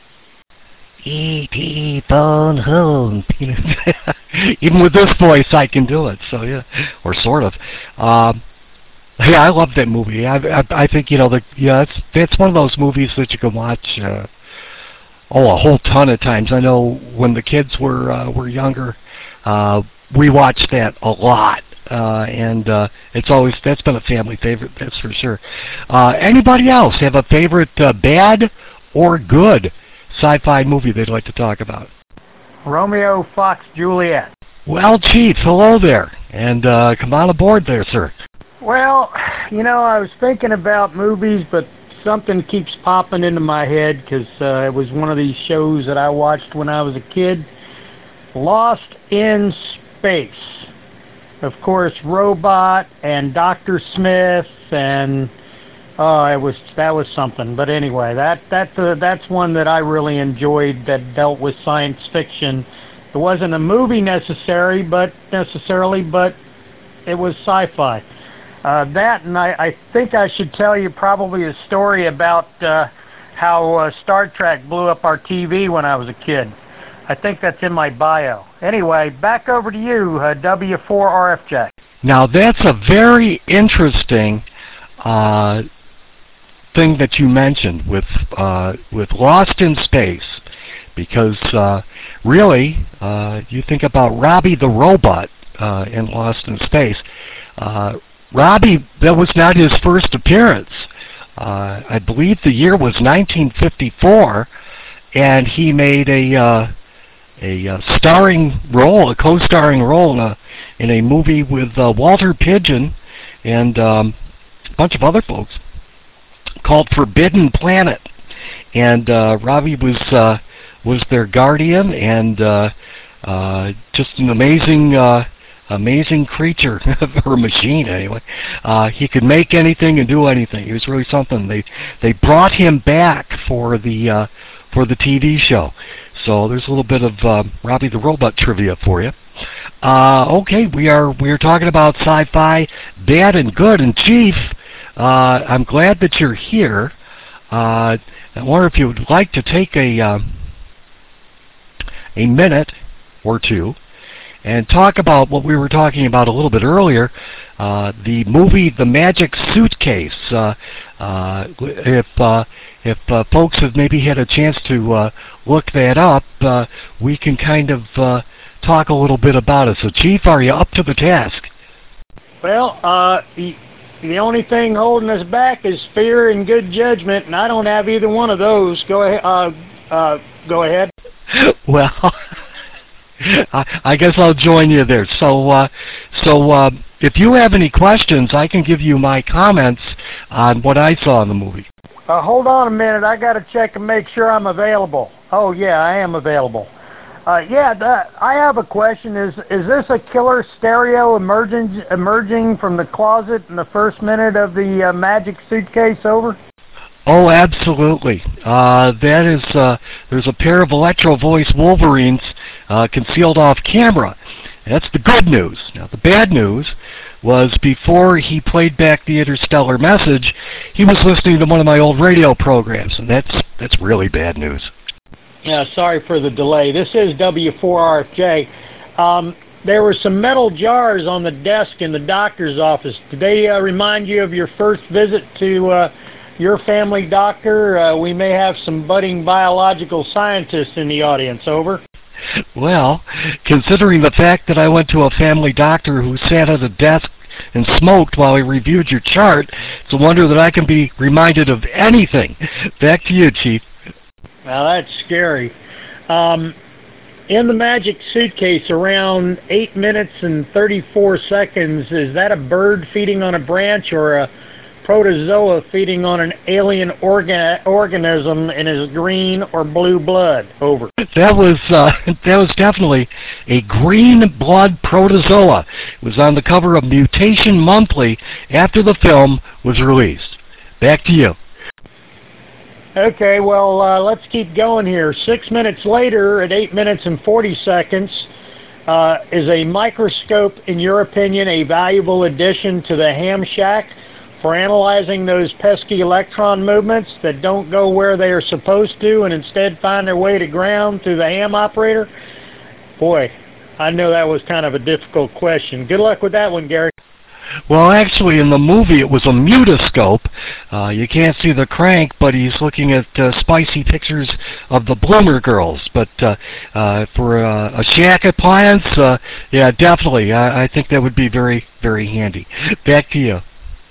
S5: E T phone home. Even with this voice, I can do it. So yeah, or sort of. Um, yeah, I love that movie. I, I, I think you know the yeah, it's it's one of those movies that you can watch. Uh, oh, a whole ton of times. I know when the kids were uh, were younger, uh, we watched that a lot. Uh, and uh, it's always that's been a family favorite, that's for sure. Uh, anybody else have a favorite uh, bad or good sci-fi movie they'd like to talk about?
S4: Romeo Fox Juliet.
S5: Well, Chief, hello there, and uh, come on aboard there, sir.
S4: Well, you know, I was thinking about movies, but something keeps popping into my head because uh, it was one of these shows that I watched when I was a kid. Lost in Space. Of course, Robot and Doctor Smith and oh, it was that was something. But anyway, that that's uh, that's one that I really enjoyed that dealt with science fiction. It wasn't a movie necessary, but necessarily, but it was sci-fi. Uh, that, and I, I think I should tell you probably a story about uh, how uh, Star Trek blew up our T V when I was a kid. I think that's in my bio. Anyway, back over to you, uh, W four R F J.
S5: Now that's a very interesting uh, thing that you mentioned with uh, with Lost in Space, because uh, really, uh, you think about Robbie the Robot uh, in Lost in Space. Uh, Robbie, that was not his first appearance. Uh, I believe the year was nineteen fifty-four, and he made a uh, a uh, starring role, a co-starring role in a in a movie with uh, Walter Pidgeon and um, a bunch of other folks, called Forbidden Planet, and uh, Robbie was uh, was their guardian, and uh, uh, just an amazing uh, amazing creature, or machine anyway. Uh, he could make anything and do anything. He was really something. They they brought him back for the uh, for the T V show. So there's a little bit of uh, Robbie the Robot trivia for you. Uh, okay, we are we are talking about sci-fi, bad and good, and Chief, Uh, I'm glad that you're here. Uh, I wonder if you would like to take a uh, a minute or two and talk about what we were talking about a little bit earlier, uh, the movie The Magic Suitcase. Uh, uh, if uh, if uh, folks have maybe had a chance to uh, look that up, uh, we can kind of uh, talk a little bit about it. So, Chief, are you up to the task?
S4: Well, uh, the, the only thing holding us back is fear and good judgment, and I don't have either one of those. Go ahead. Uh, uh, go ahead.
S5: Well, I, I guess I'll join you there. So, uh, so uh, if you have any questions, I can give you my comments on what I saw in the movie.
S4: Uh, hold on a minute. I got to check and make sure I'm available. Oh, yeah, I am available. Uh, yeah, that, I have a question. Is is this a killer stereo emerging emerging from the closet in the first minute of the uh, Magic Suitcase? Over.
S5: Oh, absolutely. Uh, that is, uh, there's a pair of Electro Voice Wolverines uh, concealed off camera. That's the good news. Now, the bad news was before he played back the interstellar message, he was listening to one of my old radio programs, and that's that's really bad news.
S4: Yeah, sorry for the delay. This is W four R F J. Um, there were some metal jars on the desk in the doctor's office. Did they uh, remind you of your first visit to uh, your family doctor? Uh, we may have some budding biological scientists in the audience. Over.
S5: Well, considering the fact that I went to a family doctor who sat at a desk and smoked while he reviewed your chart, it's a wonder that I can be reminded of anything. Back to you, Chief.
S4: Now that's scary. Um, in the Magic Suitcase, around eight minutes and thirty-four seconds, is that a bird feeding on a branch or a protozoa feeding on an alien organ organism in his green or blue blood? Over.
S5: That was uh, that was definitely a green blood protozoa. It was on the cover of Mutation Monthly after the film was released. Back to you.
S4: Okay, well, uh, let's keep going here. Six minutes later, at eight minutes and forty seconds, uh, is a microscope, in your opinion, a valuable addition to the ham shack for analyzing those pesky electron movements that don't go where they are supposed to and instead find their way to ground through the ham operator? Boy, I know that was kind of a difficult question. Good luck with that one, Gary.
S5: Well, actually, in the movie, it was a mutoscope. Uh, you can't see the crank, but he's looking at uh, spicy pictures of the Bloomer Girls. But uh, uh, for uh, a shack appliance, uh, yeah, definitely. I, I think that would be very, very handy. Back to you.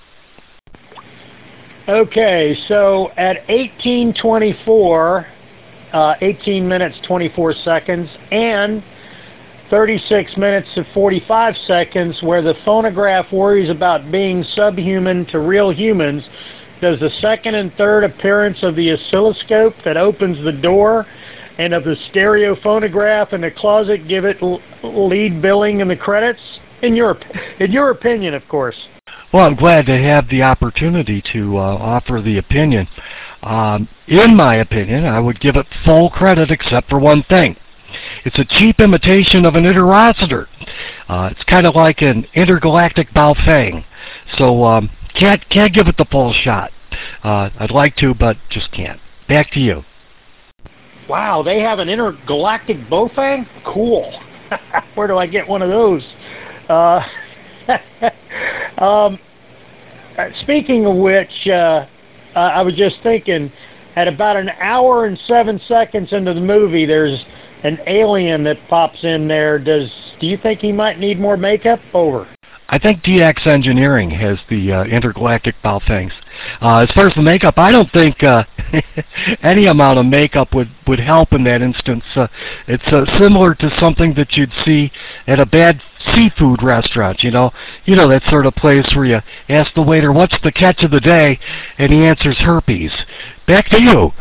S4: Okay, so at eighteen twenty-four, uh, eighteen minutes, twenty-four seconds, and thirty-six minutes and forty-five seconds, where the phonograph worries about being subhuman to real humans, does the second and third appearance of the oscilloscope that opens the door and of the stereo phonograph in the closet give it lead billing in the credits? In your, in your opinion, of course.
S5: Well, I'm glad to have the opportunity to uh, offer the opinion. Um, in my opinion, I would give it full credit except for one thing. It's a cheap imitation of an interocitor. Uh, it's kind of like an intergalactic Baofeng. So um, can't can't give it the full shot. Uh, I'd like to, but just can't. Back to you.
S4: Wow, they have an intergalactic Baofeng? Cool. Where do I get one of those? Uh, um, Uh, speaking of which, uh, uh, I was just thinking, at about an hour and seven seconds into the movie, there's an alien that pops in there. Does do you think he might need more makeup? Over.
S5: I think D X Engineering has the uh, intergalactic Balfangs. Uh, as far as the makeup, I don't think uh, any amount of makeup would, would help in that instance. Uh, it's uh, similar to something that you'd see at a bad seafood restaurant, you know. You know, that sort of place where you ask the waiter, what's the catch of the day? And he answers herpes. Back to you.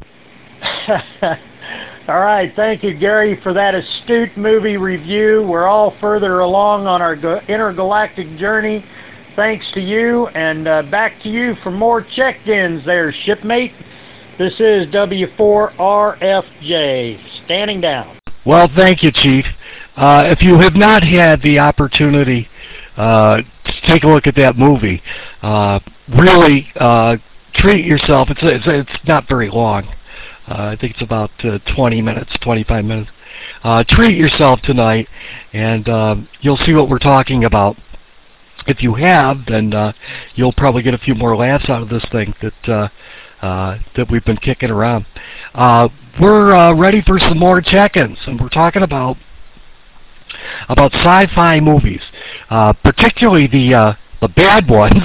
S4: All right, thank you, Gary, for that astute movie review. We're all further along on our intergalactic journey, thanks to you. And uh, back to you for more check-ins there, shipmate. This is W four R F J, standing down.
S5: Well, thank you, Chief. Uh, if you have not had the opportunity uh, to take a look at that movie, uh, really uh, treat yourself. It's, it's, it's not very long. Uh, I think it's about uh, twenty minutes, twenty-five minutes. Uh, treat yourself tonight, and uh, you'll see what we're talking about. If you have, then uh, you'll probably get a few more laughs out of this thing that uh, uh, that we've been kicking around. Uh, we're uh, ready for some more check-ins, and we're talking about about sci-fi movies, uh, particularly the uh, the bad ones.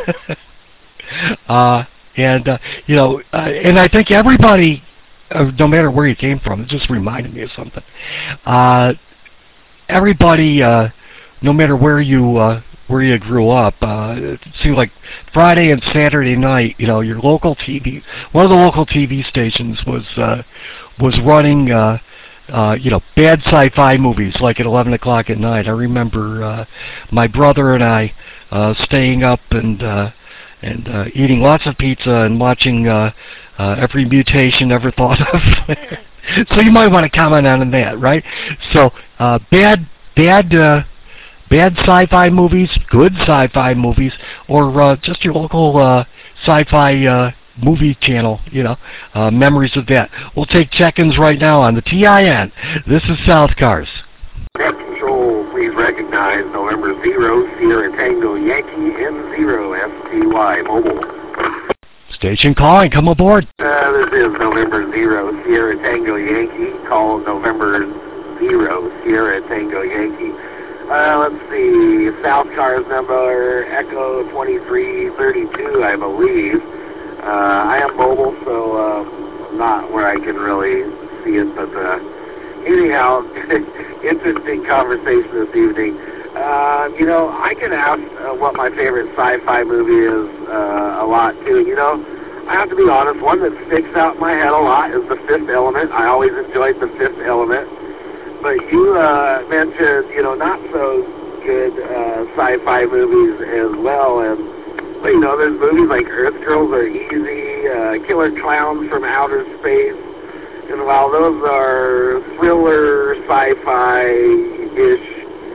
S5: uh, and uh, you know, uh, and I think everybody. Uh, no matter where you came from, it just reminded me of something. Uh, everybody, uh, no matter where you uh, where you grew up, uh, it seemed like Friday and Saturday night, you know, your local T V, one of the local T V stations was uh, was running, uh, uh, you know, bad sci-fi movies like at eleven o'clock at night. I remember uh, my brother and I uh, staying up and uh, and uh, eating lots of pizza and watching. Uh, Uh, every mutation ever thought of. So you might want to comment on that, right? So uh, bad, bad, uh, bad sci-fi movies, good sci-fi movies, or uh, just your local uh, sci-fi uh, movie channel. You know, uh, memories of that. We'll take check-ins right now on the T I N. This is South Cars.
S8: Net Control, please recognize November zero, Sierra Tango Yankee N zero S T Y Mobile.
S5: Station calling, come aboard.
S8: Uh, this is November zero, Sierra Tango Yankee. Call November zero, Sierra Tango Yankee. Uh, let's see, South Cars number Echo twenty-three thirty-two, I believe. Uh, I am mobile, so uh, not where I can really see it, but uh, anyhow, interesting conversation this evening. Uh, you know, I can ask uh, what my favorite sci-fi movie is uh, a lot, too. You know, I have to be honest, one that sticks out in my head a lot is The Fifth Element. I always enjoyed The Fifth Element. But you uh, mentioned, you know, not so good uh, sci-fi movies as well. And, but, you know, there's movies like Earth Girls Are Easy, uh, Killer Clowns from Outer Space. And while those are thriller, sci-fi-ish,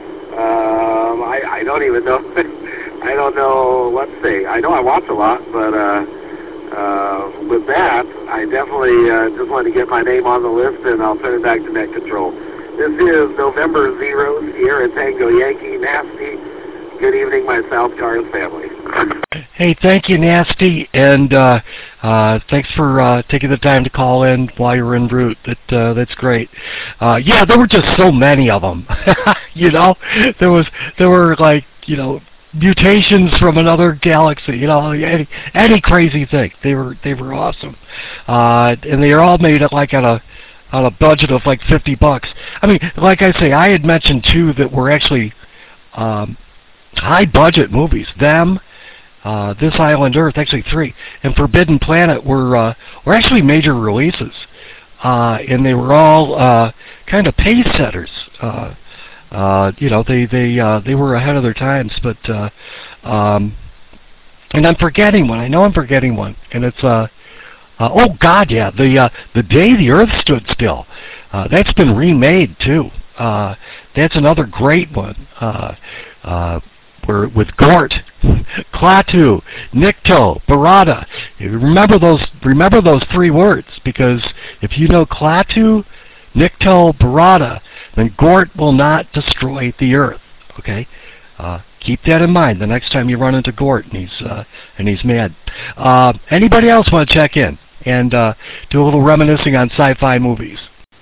S8: Um, I, I don't even know. I don't know what to say. I know I watch a lot, but uh, uh, with that, I definitely uh, just want to get my name on the list, and I'll turn it back to Net Control. This is November zero, Sierra Tango Yankee, Nasty. Good evening, my South Cars family.
S5: Hey, thank you, Nasty, and uh, uh, thanks for uh, taking the time to call in while you're en route. That uh, that's great. Uh, yeah, there were just so many of them. You know, there was there were like you know mutations from another galaxy. You know, any any crazy thing. They were they were awesome, uh, and they are all made at like on a on a budget of like fifty bucks. I mean, like I say, I had mentioned two that were actually um, high budget movies. Them. Uh, This Island Earth, actually three, and Forbidden Planet were uh, were actually major releases, uh, and they were all uh, kind of pace setters. Uh, uh, you know, they they uh, they were ahead of their times. But uh, um, and I'm forgetting one. I know I'm forgetting one, and it's uh, uh oh God, yeah, the uh, the Day the Earth Stood Still. Uh, that's been remade too. Uh, that's another great one. Uh, uh, with Gort, Klaatu, Nikto, Barada. Remember those remember those three words, because if you know Klaatu, Nikto, Barada, then Gort will not destroy the Earth. Okay? Uh, Keep that in mind the next time you run into Gort and he's uh, and he's mad. Uh, anybody else want to check in and uh, do a little reminiscing on sci-fi movies?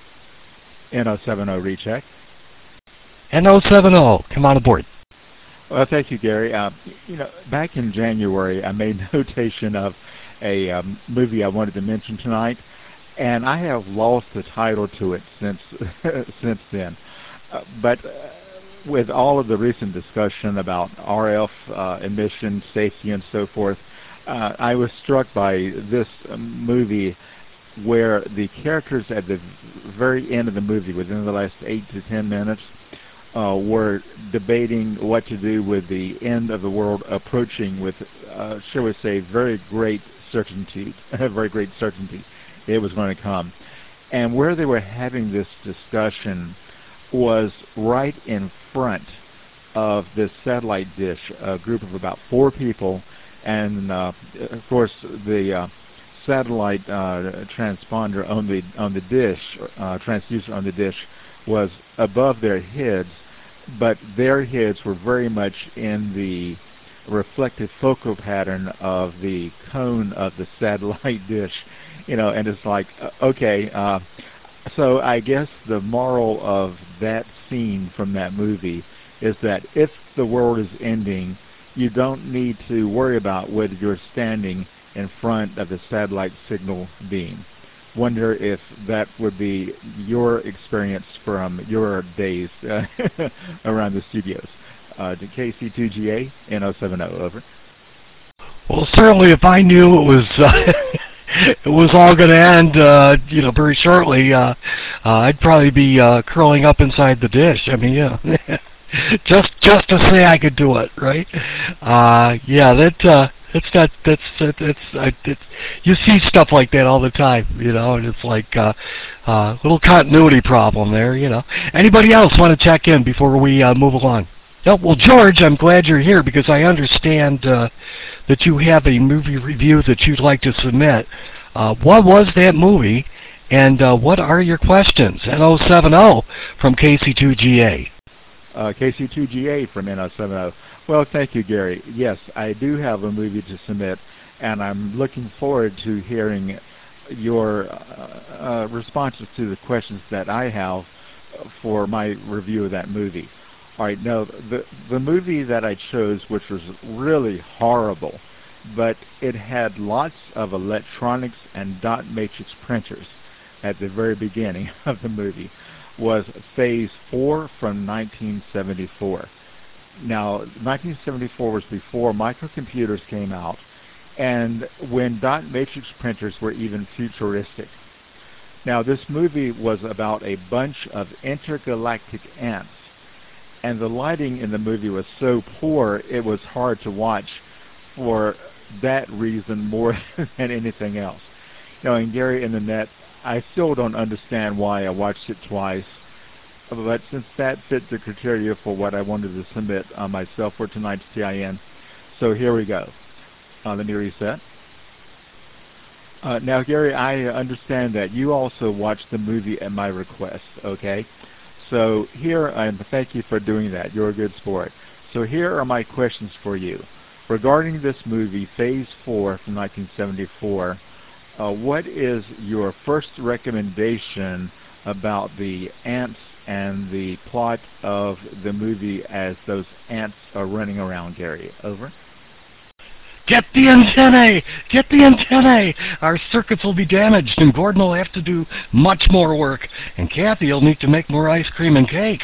S6: N zero seven zero recheck.
S5: N zero seven zero, come on aboard.
S6: Well, thank you, Gary. Uh, you know, back in January, I made notation of a um, movie I wanted to mention tonight, and I have lost the title to it since since then. Uh, but uh, with all of the recent discussion about R F uh, emission safety and so forth, uh, I was struck by this um, movie where the characters at the very end of the movie, within the last eight to ten minutes, uh, were debating what to do with the end of the world approaching with, uh, shall we say, very great certainty, very great certainty it was going to come. And where they were having this discussion was right in front of this satellite dish, a group of about four people, and uh, of course the uh, satellite uh, transponder on the on the dish, uh, transducer on the dish, was above their heads, but their heads were very much in the reflective focal pattern of the cone of the satellite dish, you know, and it's like, uh, okay, uh, so I guess the moral of that scene from that movie is that if the world is ending, you don't need to worry about whether you're standing in front of the satellite signal beam. Wonder if that would be your experience from your days uh, around the studios. Uh, to K C two G A, N zero seven zero, over.
S5: Well, certainly if I knew it was uh, it was all going to end, uh, you know, very shortly, uh, uh, I'd probably be uh, curling up inside the dish. I mean, yeah, just just to say I could do it, right? Uh, yeah, that uh, it's not that's it's uh, it's you see stuff like that all the time, you know, and it's like a uh, uh, little continuity problem there, you know. Anybody else want to check in before we uh, move along? Oh, well, George, I'm glad you're here because I understand uh, that you have a movie review that you'd like to submit. Uh, what was that movie, and uh, what are your questions? N zero seven zero from K C two G A.
S6: Uh, K C two G A from N zero seven zero. Well, thank you, Gary. Yes, I do have a movie to submit, and I'm looking forward to hearing your uh, uh, responses to the questions that I have for my review of that movie. All right, now, the, the movie that I chose, which was really horrible, but it had lots of electronics and dot matrix printers at the very beginning of the movie, was Phase four from nineteen seventy-four. Now, nineteen seventy-four was before microcomputers came out, and when dot matrix printers were even futuristic. Now, this movie was about a bunch of intergalactic ants, and the lighting in the movie was so poor it was hard to watch for that reason more than anything else. You know, and Gary in the net, I still don't understand why I watched it twice, but since that fit the criteria for what I wanted to submit on myself for tonight's T I N, so here we go. Uh, let me reset. Uh, now, Gary, I understand that you also watched the movie at my request, okay? So here, and thank you for doing that. You're a good sport. So here are my questions for you. Regarding this movie, Phase four from nineteen seventy-four, uh, what is your first recommendation about the ants and the plot of the movie as those ants are running around, Gary? Over.
S5: Get the antennae! Get the antennae! Our circuits will be damaged, and Gordon will have to do much more work, and Kathy will need to make more ice cream and cake.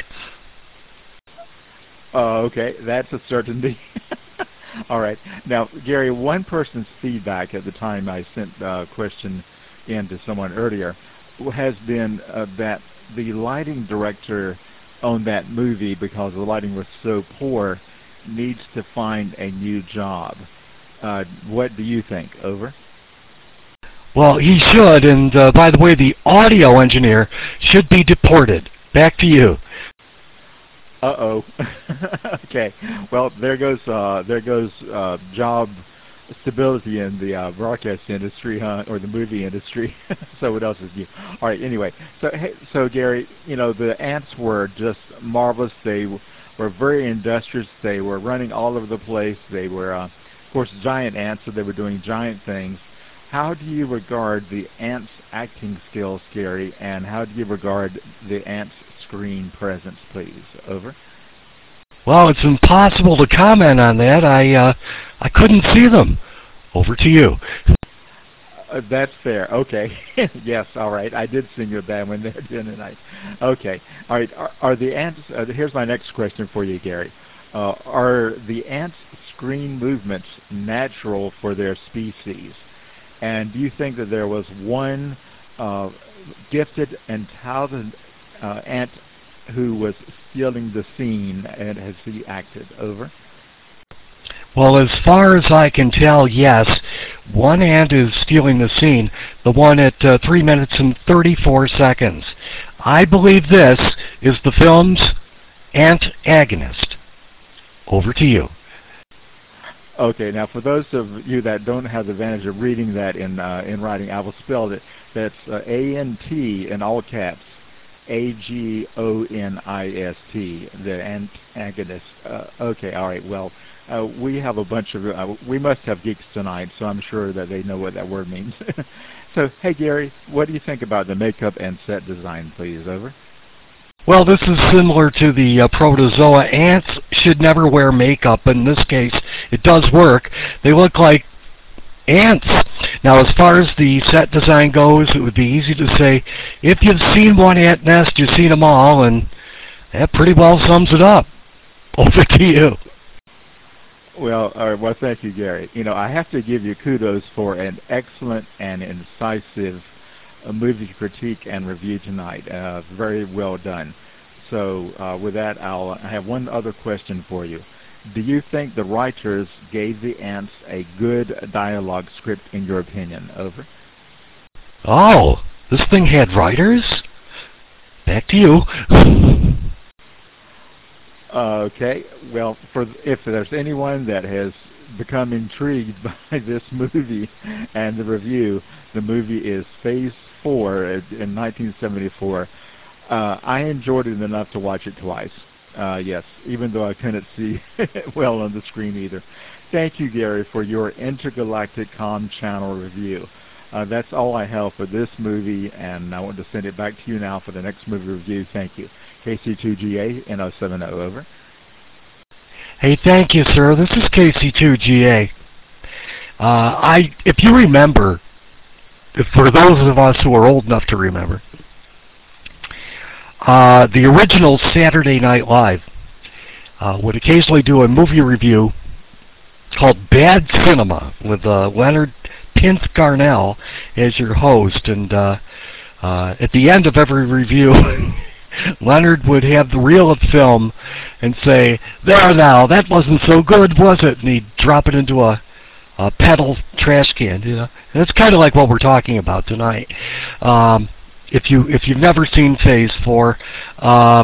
S6: Oh, uh, okay, that's a certainty. All right. Now, Gary, one person's feedback at the time I sent a question in to someone earlier has been uh, that the lighting director on that movie, because the lighting was so poor, needs to find a new job. Uh, what do you think? Over.
S5: Well, he should, and uh, by the way, the audio engineer should be deported. Back to you.
S6: Uh-oh. Okay. Well, there goes uh, there goes uh, job stability in the uh, broadcast industry, huh, or the movie industry. So what else is new? All right. Anyway, so hey, so Gary, you know, the ants were just marvelous. They were very industrious. They were running all over the place. They were, uh, of course, giant ants, so they were doing giant things. How do you regard the ants' acting skills, Gary, and how do you regard the ants' screen presence, please? Over.
S5: Well, it's impossible to comment on that. I uh, I couldn't see them. Over to you.
S6: Uh, that's fair. Okay. Yes, all right. I did sing you a bad one there, didn't I? Okay. All right. Are, are the ants, uh, here's my next question for you, Gary. Uh, are the ants' screen movements natural for their species? And do you think that there was one uh, gifted and talented uh, ant who was stealing the scene, and has he acted? Over.
S5: Well, as far as I can tell, yes. One ant is stealing the scene, the one at uh, three minutes and thirty-four seconds. I believe this is the film's antagonist. Over to you.
S6: Okay, now for those of you that don't have the advantage of reading that in uh, in writing, I will spell it. That's uh, A N T in all caps, A G O N I S T, the antagonist. Uh, okay, all right, well, uh, we have a bunch of, uh, we must have geeks tonight, so I'm sure that they know what that word means. So, hey Gary, what do you think about the makeup and set design, please? Over.
S5: Well, this is similar to the uh, protozoa. Ants should never wear makeup. In this case, it does work. They look like ants. Now, as far as the set design goes, it would be easy to say, if you've seen one ant nest, you've seen them all, and that pretty well sums it up. Over to you.
S6: Well, all right, well, thank you, Gary. You know, I have to give you kudos for an excellent and incisive uh, movie critique and review tonight. Uh, very well done. So uh, with that, I'll I have one other question for you. Do you think the writers gave the ants a good dialogue script in your opinion? Over.
S5: Oh, this thing had writers? Back to you.
S6: Uh, okay. Well, for if there's anyone that has become intrigued by this movie and the review, the movie is Phase Four in nineteen seventy-four. Uh, I enjoyed it enough to watch it twice. Uh, yes, even though I couldn't see well on the screen either. Thank you, Gary, for your intergalactic comm channel review. Uh, that's all I have for this movie, and I want to send it back to you now for the next movie review. Thank you. K C two G A N oh seven oh, over.
S5: Hey, thank you, sir. This is K C two G A. Uh, I, if you remember, if for those of us who are old enough to remember, uh, the original Saturday Night Live uh, would occasionally do a movie review called Bad Cinema with uh, Leonard Pince Garnell as your host, and uh, uh, at the end of every review, Leonard would have the reel of film and say, "There now, that wasn't so good, was it?" And he'd drop it into a, a pedal trash can. You know, and it's kind of like what we're talking about tonight. Um, if you if you've never seen Phase Four, uh,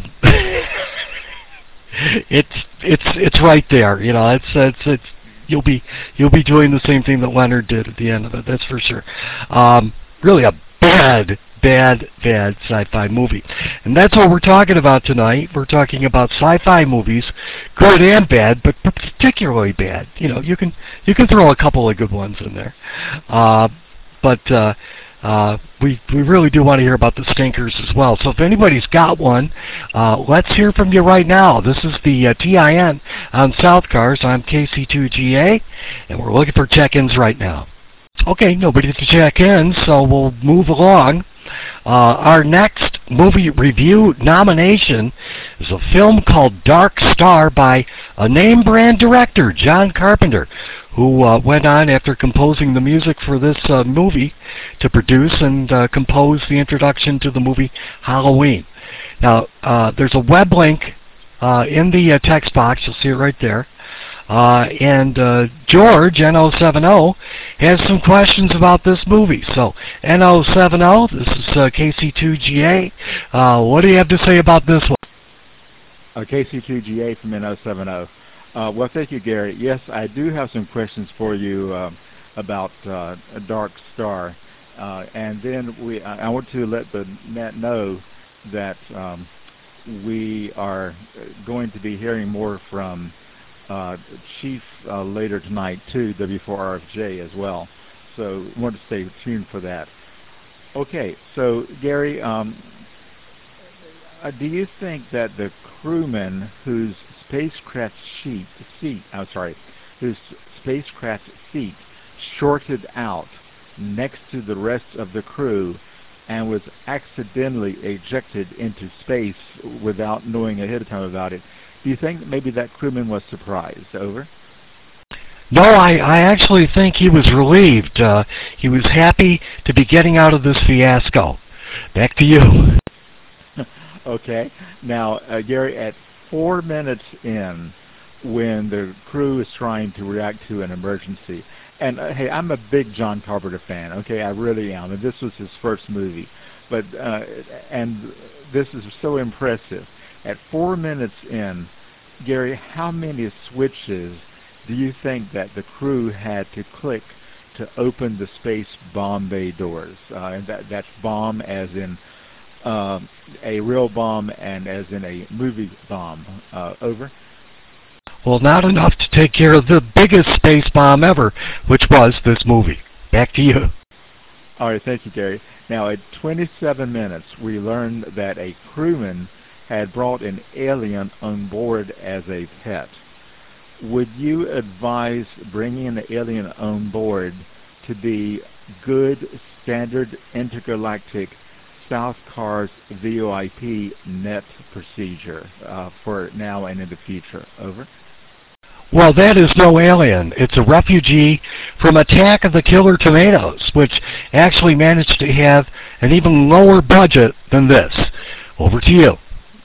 S5: it's it's it's right there. You know, it's it's it's you'll be you'll be doing the same thing that Leonard did at the end of it. That's for sure. Um, really a bad. Bad, bad sci-fi movie. And that's what we're talking about tonight. We're talking about sci-fi movies, good and bad, but particularly bad. You know, you can you can throw a couple of good ones in there. Uh, but uh, uh, we we really do want to hear about the stinkers as well. So if anybody's got one, uh, let's hear from you right now. This is the uh, T I N on South Cars. I'm K C two G A, and we're looking for check-ins right now. Okay, nobody to check in, so we'll move along. Uh, our next movie review nomination is a film called Dark Star by a name brand director, John Carpenter, who uh, went on after composing the music for this uh, movie to produce and uh, compose the introduction to the movie Halloween. Now, uh, there's a web link uh, in the uh, text box. You'll see it right there. Uh, and uh, George, N oh seven oh, has some questions about this movie. So, N oh seven oh, this is uh, K C two G A. Uh, what do you have to say about this one?
S6: Uh, K C two G A from N oh seven oh. Uh, well, thank you, Gary. Yes, I do have some questions for you uh, about uh, Dark Star. Uh, and then we, I want to let the net know that um, we are going to be hearing more from uh, Chief uh, later tonight too, W four R F J as well. So want to stay tuned for that. Okay, so Gary, um, uh, do you think that the crewman whose spacecraft sheet, seat, I'm sorry, whose spacecraft seat shorted out next to the rest of the crew and was accidentally ejected into space without knowing ahead of time about it, do you think maybe that crewman was surprised? Over.
S5: No, I, I actually think he was relieved. Uh, he was happy to be getting out of this fiasco. Back to you.
S6: Okay. Now, uh, Gary, at four minutes in, when the crew is trying to react to an emergency, and uh, hey, I'm a big John Carpenter fan. Okay, I really am. And this was his first movie, but uh, and this is so impressive. At four minutes in, Gary, how many switches do you think that the crew had to click to open the space bomb bay doors? Uh, and that, that's bomb as in uh, a real bomb and as in a movie bomb. Uh, over.
S5: Well, not enough to take care of the biggest space bomb ever, which was this movie. Back to you.
S6: All right, thank you, Gary. Now, at twenty-seven minutes, we learned that a crewman had brought an alien on board as a pet. Would you advise bringing an alien on board to be good, standard, intergalactic South Cars V O I P net procedure uh, for now and in the future? Over.
S5: Well, that is no alien. It's a refugee from Attack of the Killer Tomatoes, which actually managed to have an even lower budget than this. Over to you.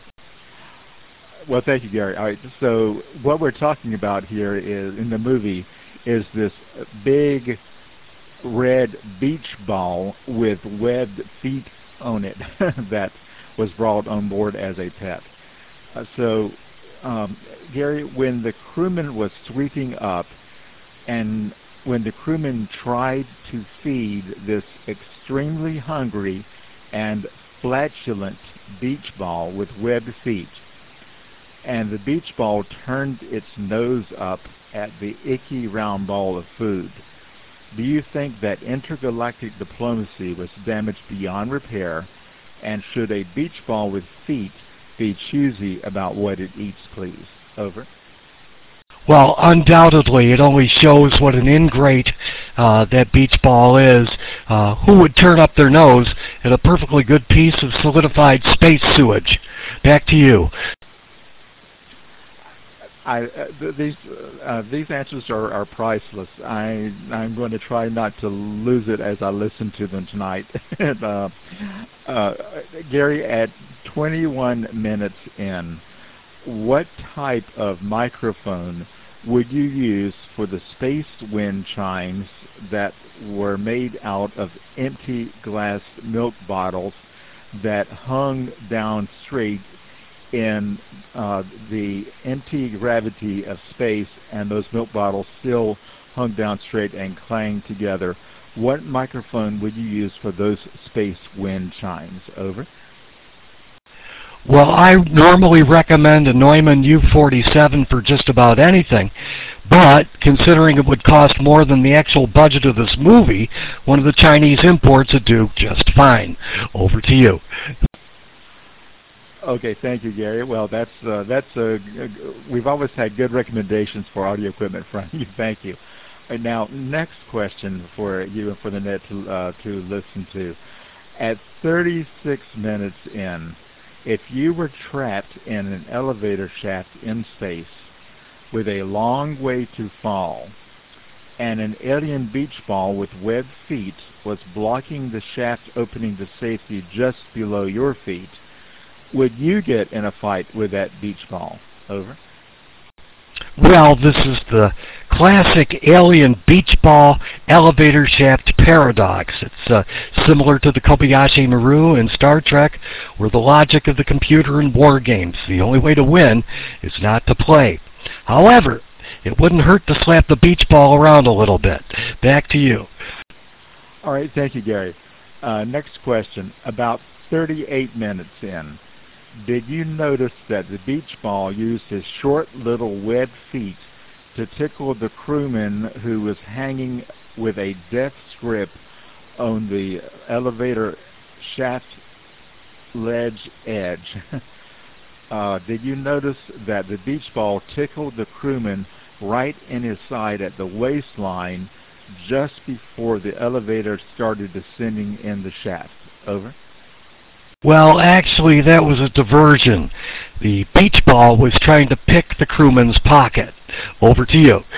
S6: Well, thank you, Gary. All right, so what we're talking about here is, in the movie, is this big red beach ball with webbed feet on it that was brought on board as a pet. Uh, so, um, Gary, when the crewman was sweeping up and when the crewman tried to feed this extremely hungry and flatulent beach ball with webbed feet, and the beach ball turned its nose up at the icky round ball of food, do you think that intergalactic diplomacy was damaged beyond repair, and should a beach ball with feet be choosy about what it eats, please? Over.
S5: Well, undoubtedly, it only shows what an ingrate uh, that beach ball is. Uh, who would turn up their nose at a perfectly good piece of solidified space sewage? Back to you.
S6: I, uh, th these uh, these answers are, are priceless. I I'm going to try not to lose it as I listen to them tonight. and, uh, uh, Gary, at twenty-one minutes in, what type of microphone would you use for the space wind chimes that were made out of empty glass milk bottles that hung down straight in uh, the empty gravity of space, and those milk bottles still hung down straight and clanged together? What microphone would you use for those space wind chimes? Over.
S5: Well, I normally recommend a Neumann U forty-seven for just about anything, but considering it would cost more than the actual budget of this movie, one of the Chinese imports would do just fine. Over to you.
S6: Okay, thank you, Gary. Well, that's uh, that's uh, we've always had good recommendations for audio equipment from you. Thank you. Right, now, next question for you and for the net to uh, to listen to. At thirty-six minutes in, if you were trapped in an elevator shaft in space with a long way to fall, and an alien beach ball with webbed feet was blocking the shaft opening to safety just below your feet, would you get in a fight with that beach ball? Over.
S5: Well, this is the classic alien beach ball elevator shaft paradox. It's uh, similar to the Kobayashi Maru in Star Trek, where the logic of the computer in war games, the only way to win is not to play. However, it wouldn't hurt to slap the beach ball around a little bit. Back to you.
S6: All right, thank you, Gary. Uh, next question. About thirty-eight minutes in, did you notice that the beach ball used his short little webbed feet to tickle the crewman who was hanging with a death grip on the elevator shaft ledge edge? uh, did you notice that the beach ball tickled the crewman right in his side at the waistline just before the elevator started descending in the shaft? Over.
S5: Well, actually, that was a diversion. The beach ball was trying to pick the crewman's pocket. Over to you.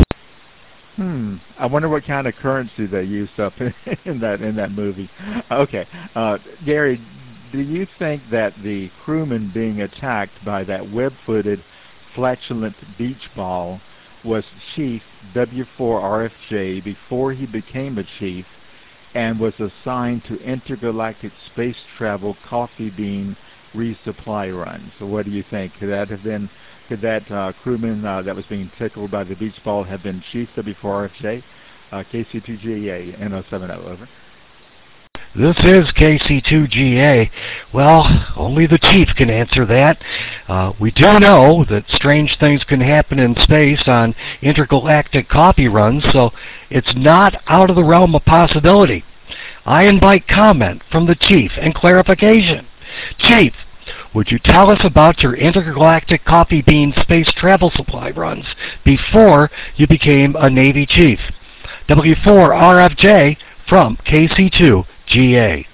S6: Hmm. I wonder what kind of currency they used up in, in that in that movie. Okay, uh, Gary, do you think that the crewman being attacked by that web-footed, flatulent beach ball was Chief W four R F J before he became a chief, and was assigned to intergalactic space travel coffee bean resupply runs? So what do you think? Could that have been, could that uh, crewman uh, that was being tickled by the beach ball have been Chief W four R F J? Uh, K C two G A N zero seven zero, over.
S5: This is K C two G A. Well, only the chief can answer that. Uh, we do know that strange things can happen in space on intergalactic coffee runs, so it's not out of the realm of possibility. I invite comment from the chief and clarification. Chief, would you tell us about your intergalactic coffee bean space travel supply runs before you became a Navy chief? W four R F J from K C two G A.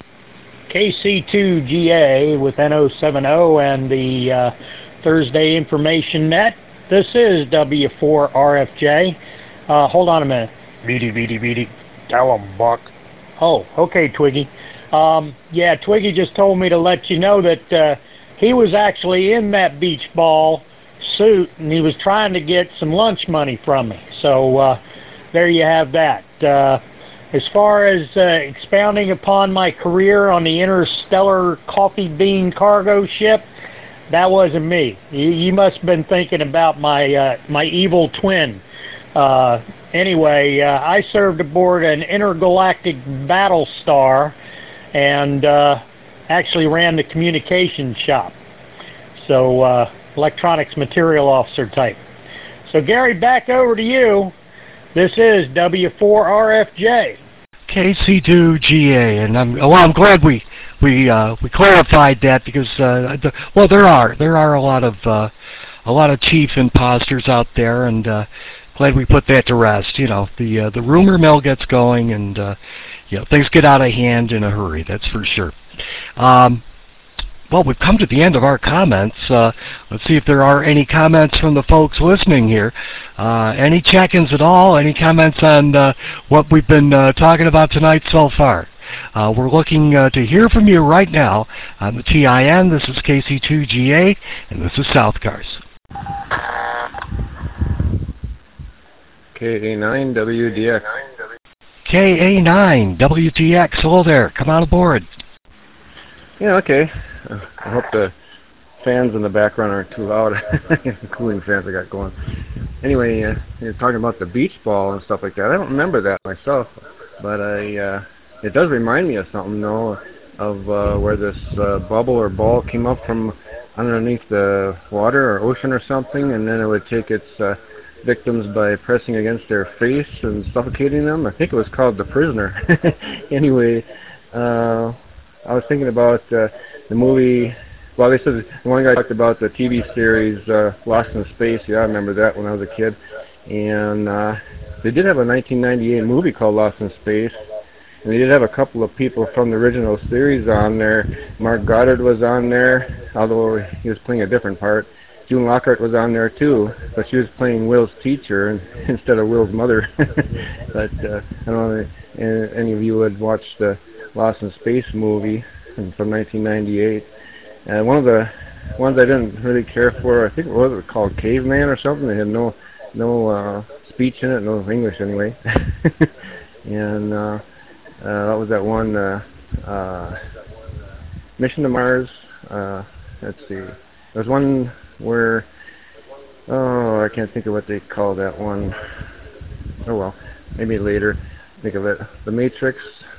S4: K C two G A with N zero seven zero and the uh, Thursday Information Net. This is W four R F J. Uh, hold on a minute. Beady, beady, beady. Tell 'em, Buck. Oh, okay, Twiggy. Um, yeah, Twiggy just told me to let you know that uh, he was actually in that beach ball suit, and he was trying to get some lunch money from me. So uh, there you have that. Uh, As far as uh, expounding upon my career on the interstellar coffee bean cargo ship, that wasn't me. You, you must have been thinking about my uh, my evil twin. Uh, anyway, uh, I served aboard an intergalactic battle star and uh, actually ran the communications shop. So, uh, electronics material officer type. So, Gary, back over to you. This is W four R F J.
S5: K C two G A, and I'm well. I'm glad we we uh, we clarified that because uh, the, well, there are there are a lot of uh, a lot of chief imposters out there, and uh, glad we put that to rest. You know, the uh, the rumor mill gets going, and uh, you know, things get out of hand in a hurry. That's for sure. Um, Well, we've come to the end of our comments. Uh, let's see if there are any comments from the folks listening here. Uh, any check-ins at all? Any comments on uh, what we've been uh, talking about tonight so far? Uh, we're looking uh, to hear from you right now on the T I N. This is K C two G A, and this is South Cars.
S9: K A nine W D X.
S5: K A nine W T X. Hello there. Come on aboard.
S9: Yeah, okay. Uh, I hope the fans in the background aren't too loud. The cooling fans I got going. Anyway, uh, you're talking about the beach ball and stuff like that. I don't remember that myself, but I uh, it does remind me of something, though, of uh, where this uh, bubble or ball came up from underneath the water or ocean or something, and then it would take its uh, victims by pressing against their face and suffocating them. I think it was called The Prisoner. Anyway, uh, I was thinking about uh, the movie. Well, they said one guy talked about the T V series uh, Lost in Space. Yeah, I remember that when I was a kid. And uh, they did have a nineteen ninety-eight movie called Lost in Space. And they did have a couple of people from the original series on there. Mark Goddard was on there, although he was playing a different part. June Lockhart was on there too, but she was playing Will's teacher instead of Will's mother. But uh, I don't know if any of you had watched the Lost in Space movie from nineteen ninety-eight. And one of the ones I didn't really care for, I think it was called Caveman or something. They had no no uh, speech in it, no English anyway. And uh, uh, that was that one uh, uh, Mission to Mars. Uh, let's see, there's one where oh I can't think of what they call that one. Oh well, maybe later. Think of it. The Matrix.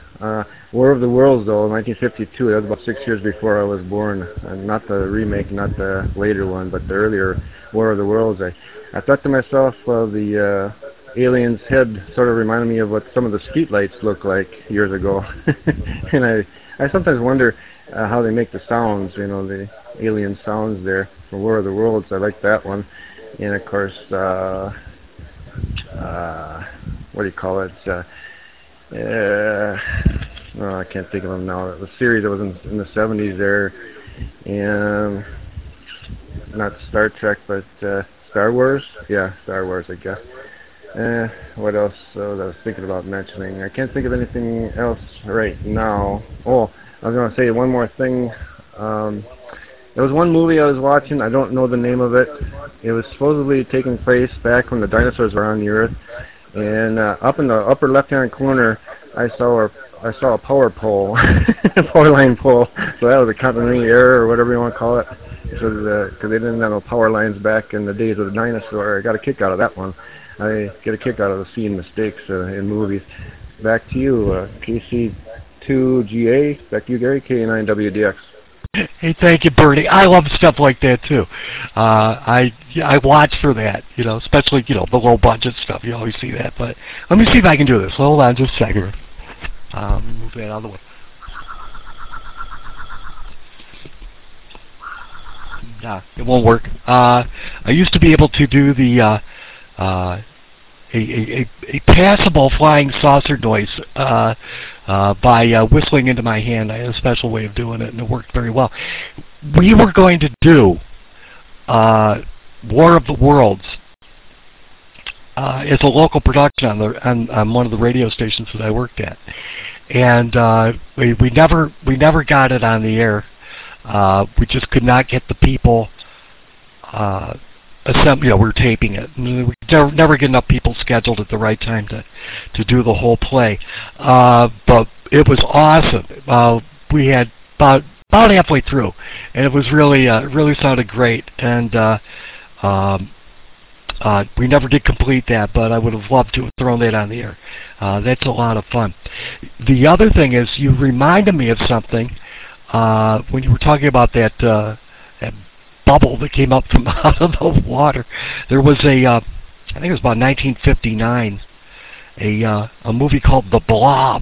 S9: Uh, War of the Worlds, though, nineteen fifty-two. That was about six years before I was born. Uh, not the remake, not the later one, but the earlier War of the Worlds. I, I thought to myself, uh, the uh, alien's head sort of reminded me of what some of the streetlights looked like years ago. And I, I sometimes wonder uh, how they make the sounds, you know, the alien sounds there for War of the Worlds. I like that one. And of course, uh, uh, what do you call it? Uh, uh, oh, I can't think of them now. The series that was in, in the seventies there, and not Star Trek, but uh, Star Wars. Yeah, Star Wars, I guess. Uh, what else uh, that I was thinking about mentioning? I can't think of anything else right now. Oh, I was going to say one more thing. Um, there was one movie I was watching. I don't know the name of it. It was supposedly taking place back when the dinosaurs were on the Earth. And uh, up in the upper left-hand corner, I saw a I saw a power pole, a power line pole. So that was a continuity error or whatever you want to call it, because uh, they didn't have no power lines back in the days of the dinosaur. I got a kick out of that one. I get a kick out of seeing mistakes uh, in movies. Back to you, uh, K C two G A. Back to you, Gary. K nine W D X.
S5: Hey, thank you, Bernie. I love stuff like that too. Uh, I I watch for that, you know, especially you know the low budget stuff. You always see that. But let me see if I can do this. Hold on, just a second. Um, move that out of the way. Nah, it won't work. Uh, I used to be able to do the uh, uh, a, a, a passable flying saucer noise uh, uh, by uh, whistling into my hand. I had a special way of doing it, and it worked very well. We were going to do uh, War of the Worlds uh, as a local production on, the, on, on one of the radio stations that I worked at, and uh, we, we never we never got it on the air. Uh, we just could not get the people. Uh, Assemble, you know, we were taping it. We never, never get enough people scheduled at the right time to to do the whole play. Uh, but it was awesome. Uh, we had about about halfway through, and it was really uh, really sounded great. And uh, um, uh, we never did complete that, but I would have loved to have thrown that on the air. Uh, that's a lot of fun. The other thing is, you reminded me of something uh, when you were talking about that. Uh, that bubble that came up from out of the water. There was a, uh, I think it was about nineteen fifty-nine, a uh, a movie called The Blob,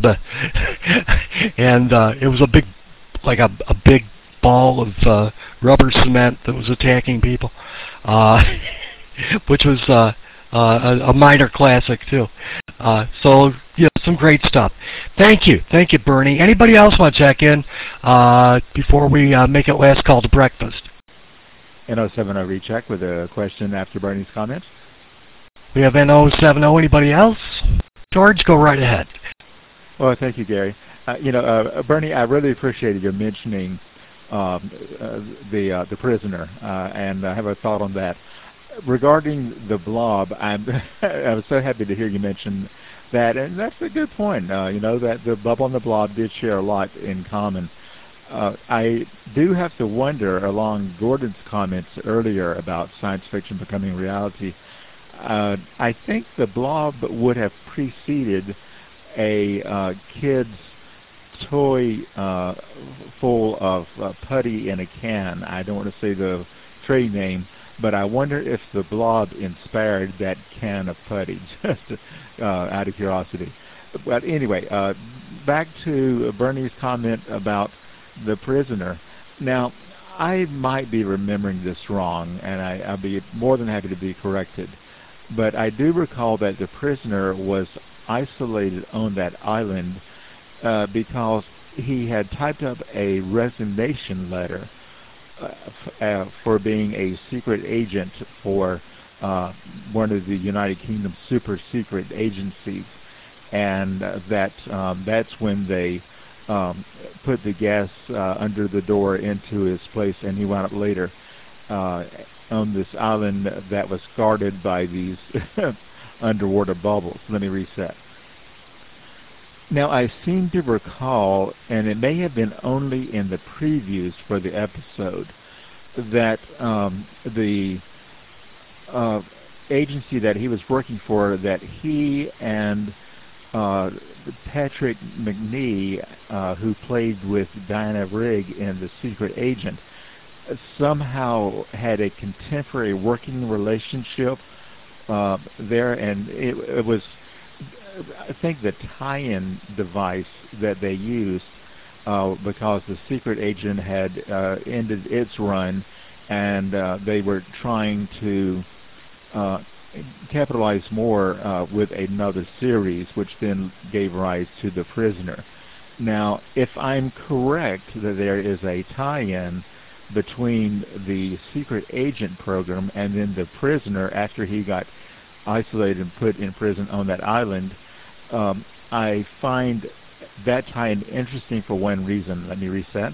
S5: and uh, it was a big, like a a big ball of uh, rubber cement that was attacking people, uh, which was uh, uh, a, a minor classic too. Uh, so yeah, some great stuff. Thank you, thank you, Bernie. Anybody else want to check in uh, before we uh, make it last call to breakfast?
S6: N O seven zero recheck with a question after Bernie's comments.
S5: We have N O seven zero. Anybody else? George, go right ahead.
S6: Well, thank you, Gary. Uh, you know, uh, Bernie, I really appreciated your mentioning um, uh, the uh, the prisoner, uh, and I have a thought on that. Regarding the blob, I'm I was so happy to hear you mention that, and that's a good point. Uh, you know, that the bubble and the blob did share a lot in common. Uh, I do have to wonder, along Gordon's comments earlier about science fiction becoming reality, uh, I think the blob would have preceded a uh, kid's toy uh, full of uh, putty in a can. I don't want to say the trade name, but I wonder if the blob inspired that can of putty, just uh, out of curiosity. But anyway, uh, back to Bernie's comment about the prisoner. Now, I might be remembering this wrong, and I, I'll be more than happy to be corrected. But I do recall that the prisoner was isolated on that island uh, because he had typed up a resignation letter uh, f uh, for being a secret agent for uh, one of the United Kingdom's super secret agencies, and uh, that um, that's when they Um, put the gas uh, under the door into his place, and he wound up later uh, on this island that was guarded by these underwater bubbles. Let me reset. Now, I seem to recall, and it may have been only in the previews for the episode, that um, the uh, agency that he was working for, that he and uh, Patrick Macnee, uh, who played with Diana Rigg in The Secret Agent, somehow had a contemporary working relationship uh, there, and it, it was, I think, the tie-in device that they used uh, because The Secret Agent had uh, ended its run, and uh, they were trying to uh, capitalize more uh, with another series, which then gave rise to The Prisoner. Now, if I'm correct that there is a tie-in between the Secret Agent program and then The Prisoner after he got isolated and put in prison on that island, um, I find that tie-in interesting for one reason. Let me reset.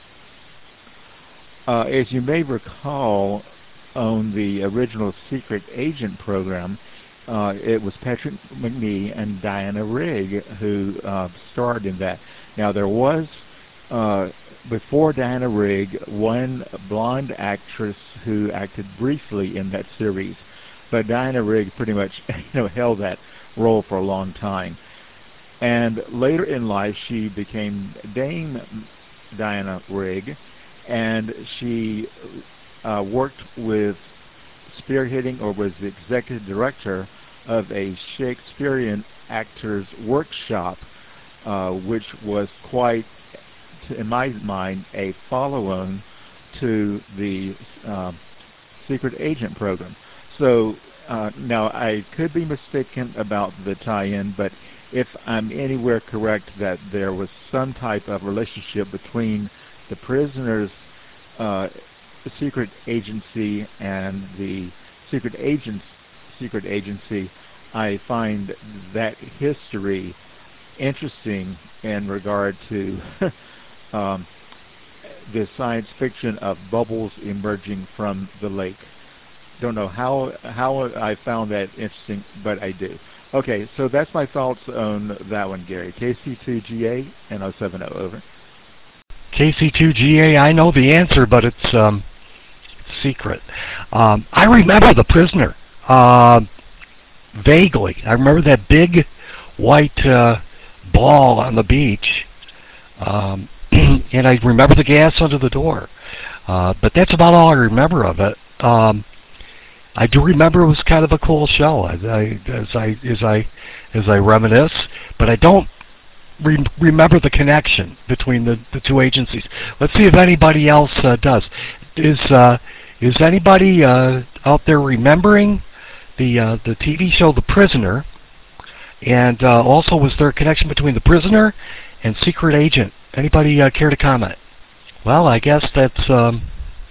S6: Uh, as you may recall, on the original Secret Agent program, uh, it was Patrick Macnee and Diana Rigg who uh, starred in that. Now, there was, uh, before Diana Rigg, one blonde actress who acted briefly in that series, but Diana Rigg pretty much you know, held that role for a long time. And later in life, she became Dame Diana Rigg, and she uh, worked with spearheading or was the executive director of a Shakespearean actors workshop, uh, which was quite, in my mind, a follow-on to the uh, Secret Agent program. So uh, now I could be mistaken about the tie-in, but if I'm anywhere correct that there was some type of relationship between the Prisoner's uh, secret agency and the secret agent's secret agency, I find that history interesting in regard to um, the science fiction of bubbles emerging from the lake. Don't know how how I found that interesting, but I do. Okay, so that's my thoughts on that one, Gary. K C two G A N zero seven zero, over.
S5: K C two G A, I know the answer, but it's um, secret. Um, I remember The Prisoner uh, vaguely. I remember that big white uh, ball on the beach, um, and I remember the gas under the door. Uh, but that's about all I remember of it. Um, I do remember it was kind of a cool show, as I as I as I as I reminisce, but I don't re remember the connection between the the two agencies. Let's see if anybody else uh, does. Is uh, is anybody uh, out there remembering the uh, the T V show The Prisoner? And uh, also, was there a connection between The Prisoner and Secret Agent? Anybody uh, care to comment? Well, I guess that's. Um,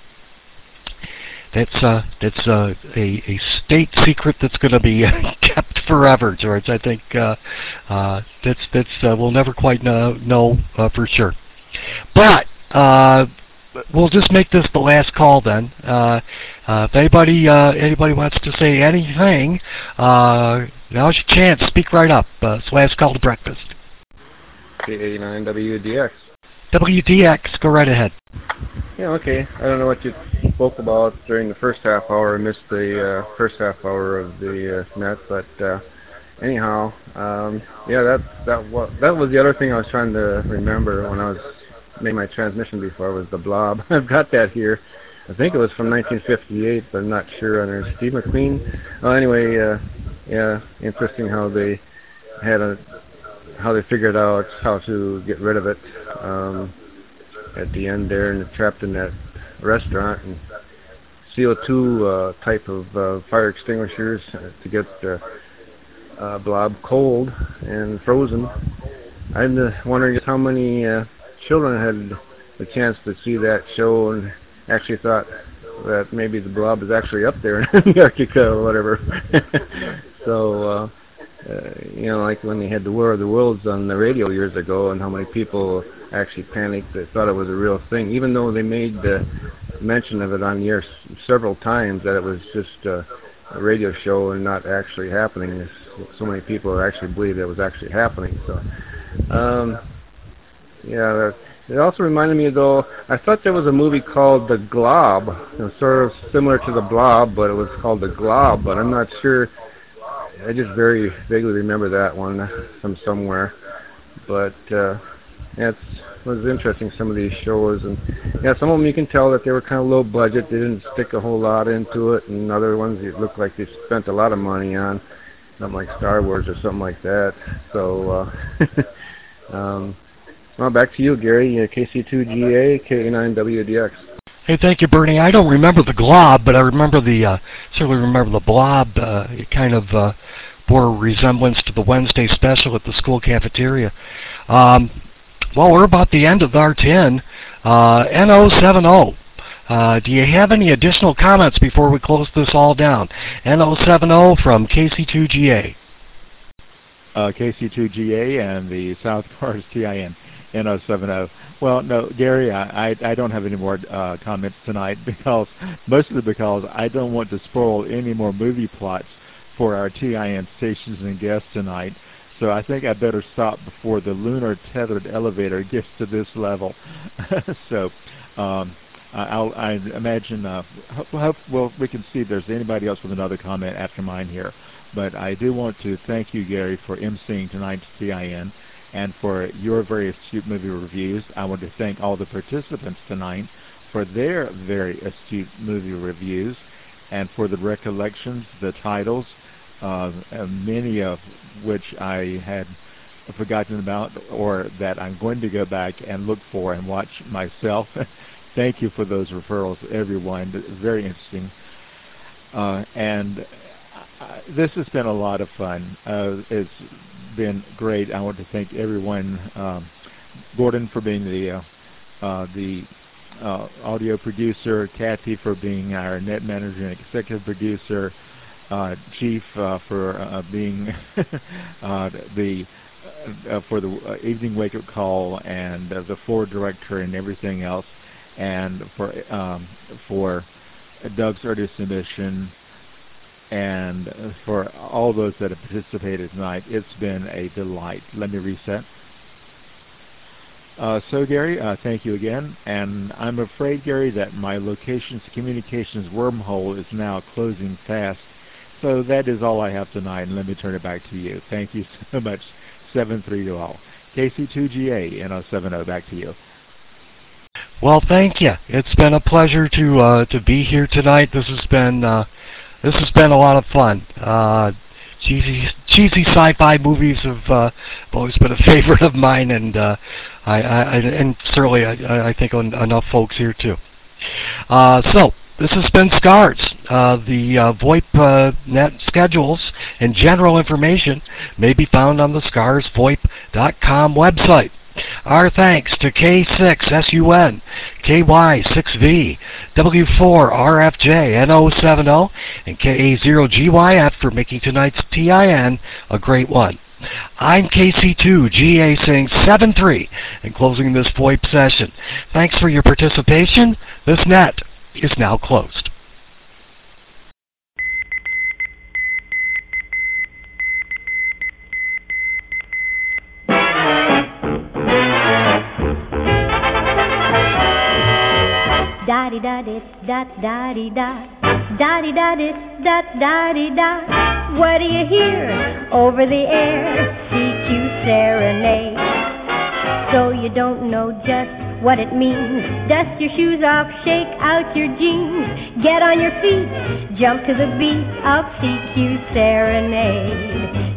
S5: That's uh, that's uh, a a state secret that's going to be kept forever, George. I think uh, uh, that's that's uh, we'll never quite know, know uh, for sure. But uh, we'll just make this the last call then. Uh, uh, if anybody uh, anybody wants to say anything, uh, now's your chance. Speak right up. Uh, it's last call to breakfast.
S9: K eighty-nine W D X.
S5: W D X, go right ahead.
S9: Yeah, okay. I don't know what you spoke about during the first half hour. I missed the uh, first half hour of the uh, net, but uh, anyhow, um, yeah, that that was that was the other thing I was trying to remember when I was making my transmission before, was the Blob. I've got that here. I think it was from nineteen fifty-eight, but I'm not sure. Under Steve McQueen. Well, anyway, uh, yeah, interesting how they had a how they figured out how to get rid of it um, at the end there, and trapped in that restaurant, and C O two uh, type of uh, fire extinguishers to get the uh, Blob cold and frozen. I'm uh, wondering just how many uh, children had the chance to see that show and actually thought that maybe the Blob is actually up there in Antarctica or whatever. so. Uh, Uh, you know, like when they had the War of the Worlds on the radio years ago, and how many people actually panicked, they thought it was a real thing, even though they made the mention of it on the air s several times, that it was just uh, a radio show and not actually happening. It's, so many people actually believed it was actually happening. So, um, yeah, that, it also reminded me, though, I thought there was a movie called The Glob. It was sort of similar to The Blob, but it was called The Glob, but I'm not sure I just very vaguely remember that one from somewhere. But uh, yeah, it's, it was interesting, some of these shows. And yeah, some of them you can tell that they were kind of low budget. They didn't stick a whole lot into it. And other ones it looked like they spent a lot of money on, something like Star Wars or something like that. So, uh, um, well, back to you, Gary. Uh, K C two G A, K A nine W D X.
S5: Hey, thank you, Bernie. I don't remember the glob, but I remember the, uh, certainly remember the blob. Uh, it kind of uh, bore a resemblance to the Wednesday special at the school cafeteria. Um, well, we're about the end of our ten. Uh, N O seven O. Uh, do you have any additional comments before we close this all down? N O seven O from K C two G A.
S6: Uh, K C two G A and the South Cars T I N. N O seven O. Well, no, Gary, I, I, I don't have any more uh, comments tonight, because mostly because I don't want to spoil any more movie plots for our T I N stations and guests tonight. So I think I better stop before the lunar tethered elevator gets to this level. so um, I'll, I imagine, uh, hope, hope, well, we can see if there's anybody else with another comment after mine here. But I do want to thank you, Gary, for emceeing tonight's T I N. And for your very astute movie reviews. I want to thank all the participants tonight for their very astute movie reviews, and for the recollections, the titles, uh, many of which I had forgotten about, or that I'm going to go back and look for and watch myself. Thank you for those referrals, everyone. Very interesting. Uh, and uh, this has been a lot of fun. Uh, it's been great. I want to thank everyone. Um, Gordon for being the uh, uh, the uh, audio producer, Kathy for being our net manager and executive producer, uh, Chief uh, for uh, being uh, the uh, for the uh, evening wake up call, and uh, the floor director and everything else, and for um, for Doug's early submission. And for all those that have participated tonight, it's been a delight. Let me reset. Uh, so, Gary, uh, thank you again. And I'm afraid, Gary, that my locations communications wormhole is now closing fast. So that is all I have tonight, and let me turn it back to you. Thank you so much. seven three to all. K C two G A, N O seven O, back to you.
S5: Well, thank you. It's been a pleasure to uh, to be here tonight. This has been... Uh, This has been a lot of fun. Uh, cheesy, cheesy sci-fi movies have uh, always been a favorite of mine, and uh, I, I, and certainly I, I think enough folks here too. Uh, so this has been Scars. Uh, the uh, VoIP uh, net schedules and general information may be found on the scars voip dot com website. Our thanks to K six S U N, K Y six V, W four R F J, N O seven O, and K A zero G Y F for making tonight's T I N a great one. I'm K C two G A saying seven three and closing this VoIP session. Thanks for your participation. This net is now closed.
S1: Da di da di da da di da da di da di da da di da. What do you hear over the air? C Q serenade. So you don't know just what it means. Dust your shoes off, shake out your jeans, get on your feet, jump to the beat of C Q serenade.